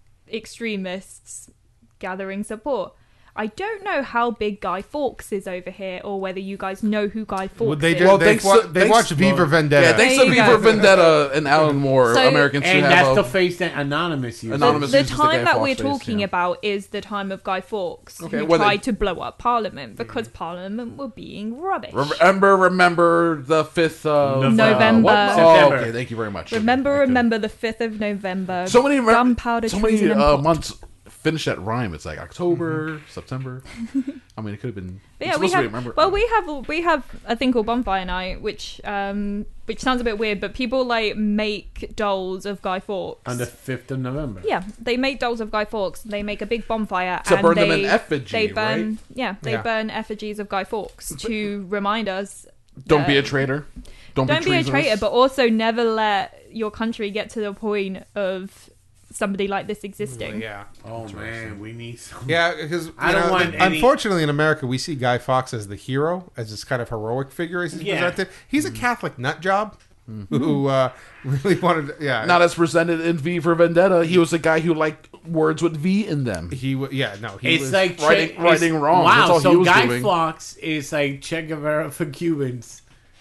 extremists gathering support. I don't know how big Guy Fawkes is over here, or whether you guys know who Guy Fawkes Well, they is. do. Well, They thanks- watch V for Vendetta. Yeah, thanks There to you V go. for Vendetta and Alan Moore, So- Americans should And have that's a... the face that Anonymous uses. Anonymous The uses the time Guy that Fawkes we're face, talking yeah. about is the time of Guy Fawkes, Okay, who well, tried to blow up Parliament because Parliament were being rubbish. Remember the 5th of... November. what? Oh, September. okay, thank you very much. Remember Thank you. the 5th of November. So many gunpowder so many treason and pot. months finish that rhyme. It's like October, September. I mean, it could have been. But it's yeah, we supposed to be have. remember. Well, we have a thing called Bonfire Night, which sounds a bit weird, but people like make dolls of Guy Fawkes. On the 5th of November. Yeah, they make dolls of Guy Fawkes. They make a big bonfire To and burn they them in effigy, They burn, right? yeah, they Yeah. burn effigies of Guy Fawkes to remind us. Don't that- be a traitor. Don't Don't be a treasonous. traitor, but also never let your country get to the point of somebody like this existing. Yeah. Oh man, we need some. Yeah, because I don't want any- unfortunately in America we see Guy Fawkes as the hero, as this kind of heroic figure as he's Yeah. presented. He's a Catholic nut job who really wanted. Not as presented in V for Vendetta. He was a guy who liked words with V in them. he was It's like righting wrongs. Wow, That's all so he was Guy doing. Fawkes is like Che Guevara for Cubans.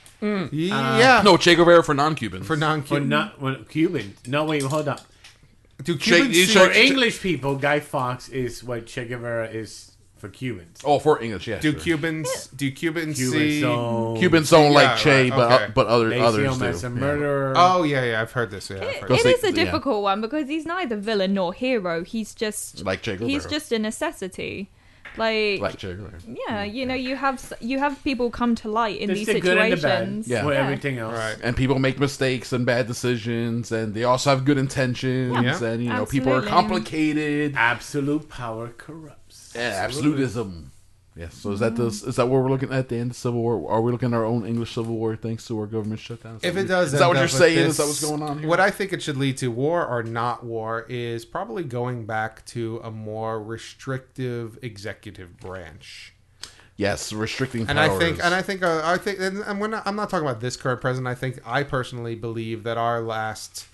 yeah No, Che Guevara for non-Cubans. for For non-Cuban. not Cubans. No, wait, hold up. Do Che- Cubans you see- For Che- English people, Guy Fawkes is what Che Guevara is for Cubans. Oh, for English, yes. do sure. Cubans see? Cubans don't. Cubans don't like Yeah, Che, right, okay. but They see others him as a do. murderer. Oh yeah, I've heard this. Yeah, I've heard Because It is they- a yeah. difficult one because he's neither villain nor hero. He's just Like Che Guevara. he's just a necessity. Like Che Guevara. yeah, you have people come to light in There's these the good and the bad. situations. Yeah. For Yeah. everything else. Right. And people make mistakes and bad decisions, and they also have good intentions, Yeah. and people are Absolutely. complicated. Absolute power corrupts. Yeah, absolutism. Yes. So is that this? Is that what we're looking at the end of Civil War? Are we looking at our own English Civil War thanks to our government shutdown? If it does, is that what end you're up with saying? this- Is that what's going on here? What I think it should lead to, war or not war, is probably going back to a more restrictive executive branch. Yes, restricting powers. And I think, and I'm not talking about this current president. I personally believe that our last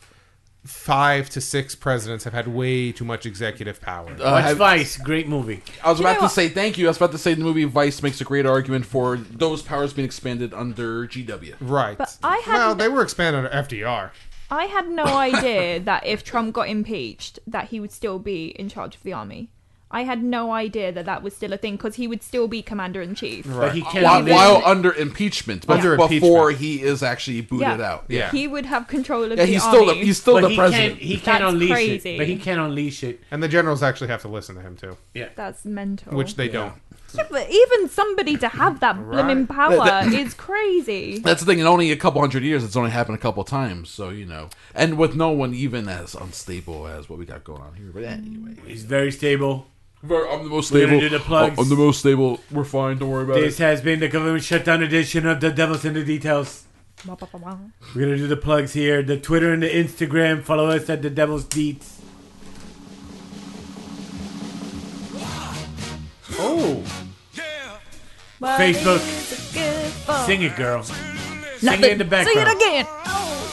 5 to 6 presidents have had way too much executive power. Watch Vice, great movie. I was You about know to what? say thank you. I was about to say the movie Vice makes a great argument for those powers being expanded under GW. Right. But I had well, they were expanded under FDR. I had no idea that if Trump got impeached, that he would still be in charge of the army. I had no idea that that was still a thing because he would still be commander in chief. But he While, cannot while under impeachment, but Under before impeachment. he is actually booted out. Yeah. He would have control of Yeah, the he's army. still But the he president. can't. He can't That's unleash crazy. it. But he can't unleash it. And the generals actually have to listen to him too, That's mental. which they don't. Yeah, but even somebody to have that blooming power That- is crazy. That's the thing. In only a couple hundred years, it's only happened a couple times. So and with no one even as unstable as what we got going on here. But anyway, He's very stable. I'm the most We're stable. gonna do the plugs. I'm the most stable. We're fine. Don't worry about This it. has been the government shutdown edition of The Devil's in the Details. We're gonna do the plugs here. The Twitter and the Instagram. Follow us at The Devil's Deets. Oh, Facebook. Sing it, girl. Sing it in the background. Sing it again.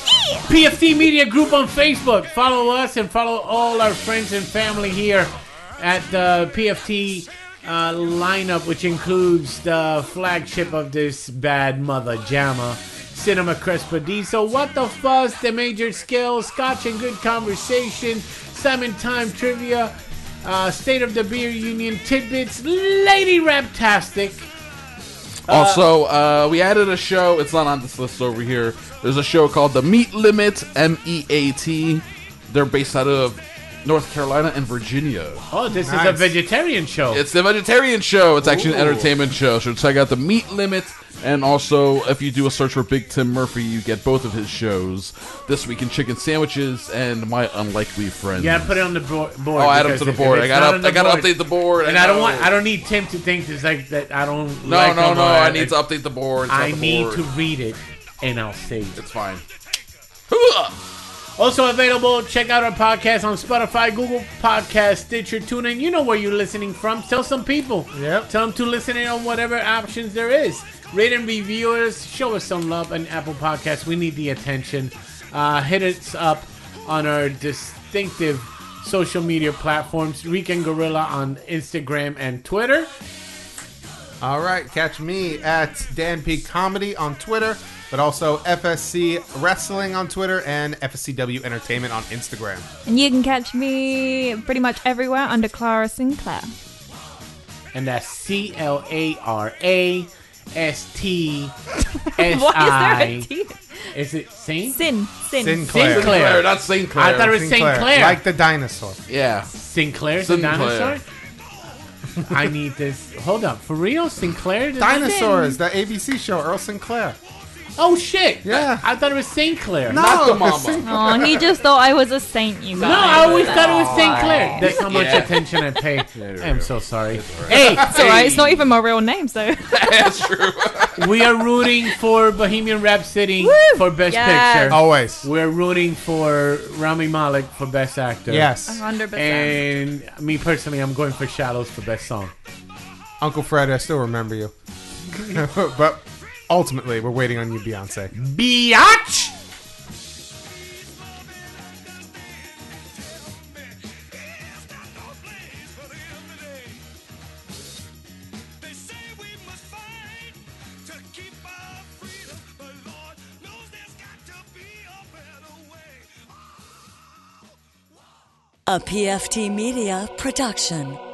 PFT Media Group on Facebook. Follow us and follow all our friends and family here at the PFT lineup, which includes the flagship of this bad mother jammer, Cinema Crespediso, What the Fuzz, The Major Skills, Scotch and Good Conversation, Simon Time Trivia, State of the Beer Union Tidbits, Lady Raptastic. Also, we added a show. It's not on this list over here. There's a show called The Meat Limit, MEAT. They're based out of North Carolina and Virginia. Oh, this is a Nice. vegetarian show. It's the vegetarian show. It's actually an Ooh. entertainment show. So check out The Meat Limit. And also, if you do a search for Big Tim Murphy, you get both of his shows. This Week in Chicken Sandwiches and My Unlikely Friends. Yeah, put it on the board. Oh, add them to the board. I gotta update the board. And I don't need Tim to think it's like that. I don't. No, like no, them no. or I need to update the board. It's on I the need board. to read it, and I'll say it. It's fine. Also available, check out our podcast on Spotify, Google Podcast, Stitcher, TuneIn. You know where you're listening from. Tell some people. Yep. Tell them to listen in on whatever options there is. Rate and review us. Show us some love on Apple Podcasts. We need the attention. Hit us up on our distinctive social media platforms. Rican Gorilla on Instagram and Twitter. All right, catch me at Dan P Comedy on Twitter, but also FSC Wrestling on Twitter and FSCW Entertainment on Instagram. And you can catch me pretty much everywhere under Clara Sinclair. And that's CLARASTSI. Why is there a T? Is it Saint? Sin. Sinclair. Sinclair, not Sinclair. I thought it was Sinclair. Like the dinosaur. Yeah. Sinclair's the Sinclair. dinosaur? I need this. Hold up. For real? Sinclair? Dinosaurs, the ABC show, Earl Sinclair. Oh, shit. Yeah. I thought it was Sinclair. Not the mama. Oh, he just thought I was a saint, you guys. No, I always thought it was Sinclair. That's how much Yeah. attention I pay. there I'm we so sorry. Hey, It's alright, it's not even my real name, so. That's true. we are rooting for Bohemian Rhapsody for Best Yes. Picture. Always. We're rooting for Rami Malek for Best Actor. Yes. 100%. And me personally, I'm going for Shallows for Best Song. Uncle Fred, I still remember you. But ultimately, we're waiting on you, Beyonce. Biatch! They say we must fight to keep our freedom, but Lord knows there's got to be a better way. A PFT Media production.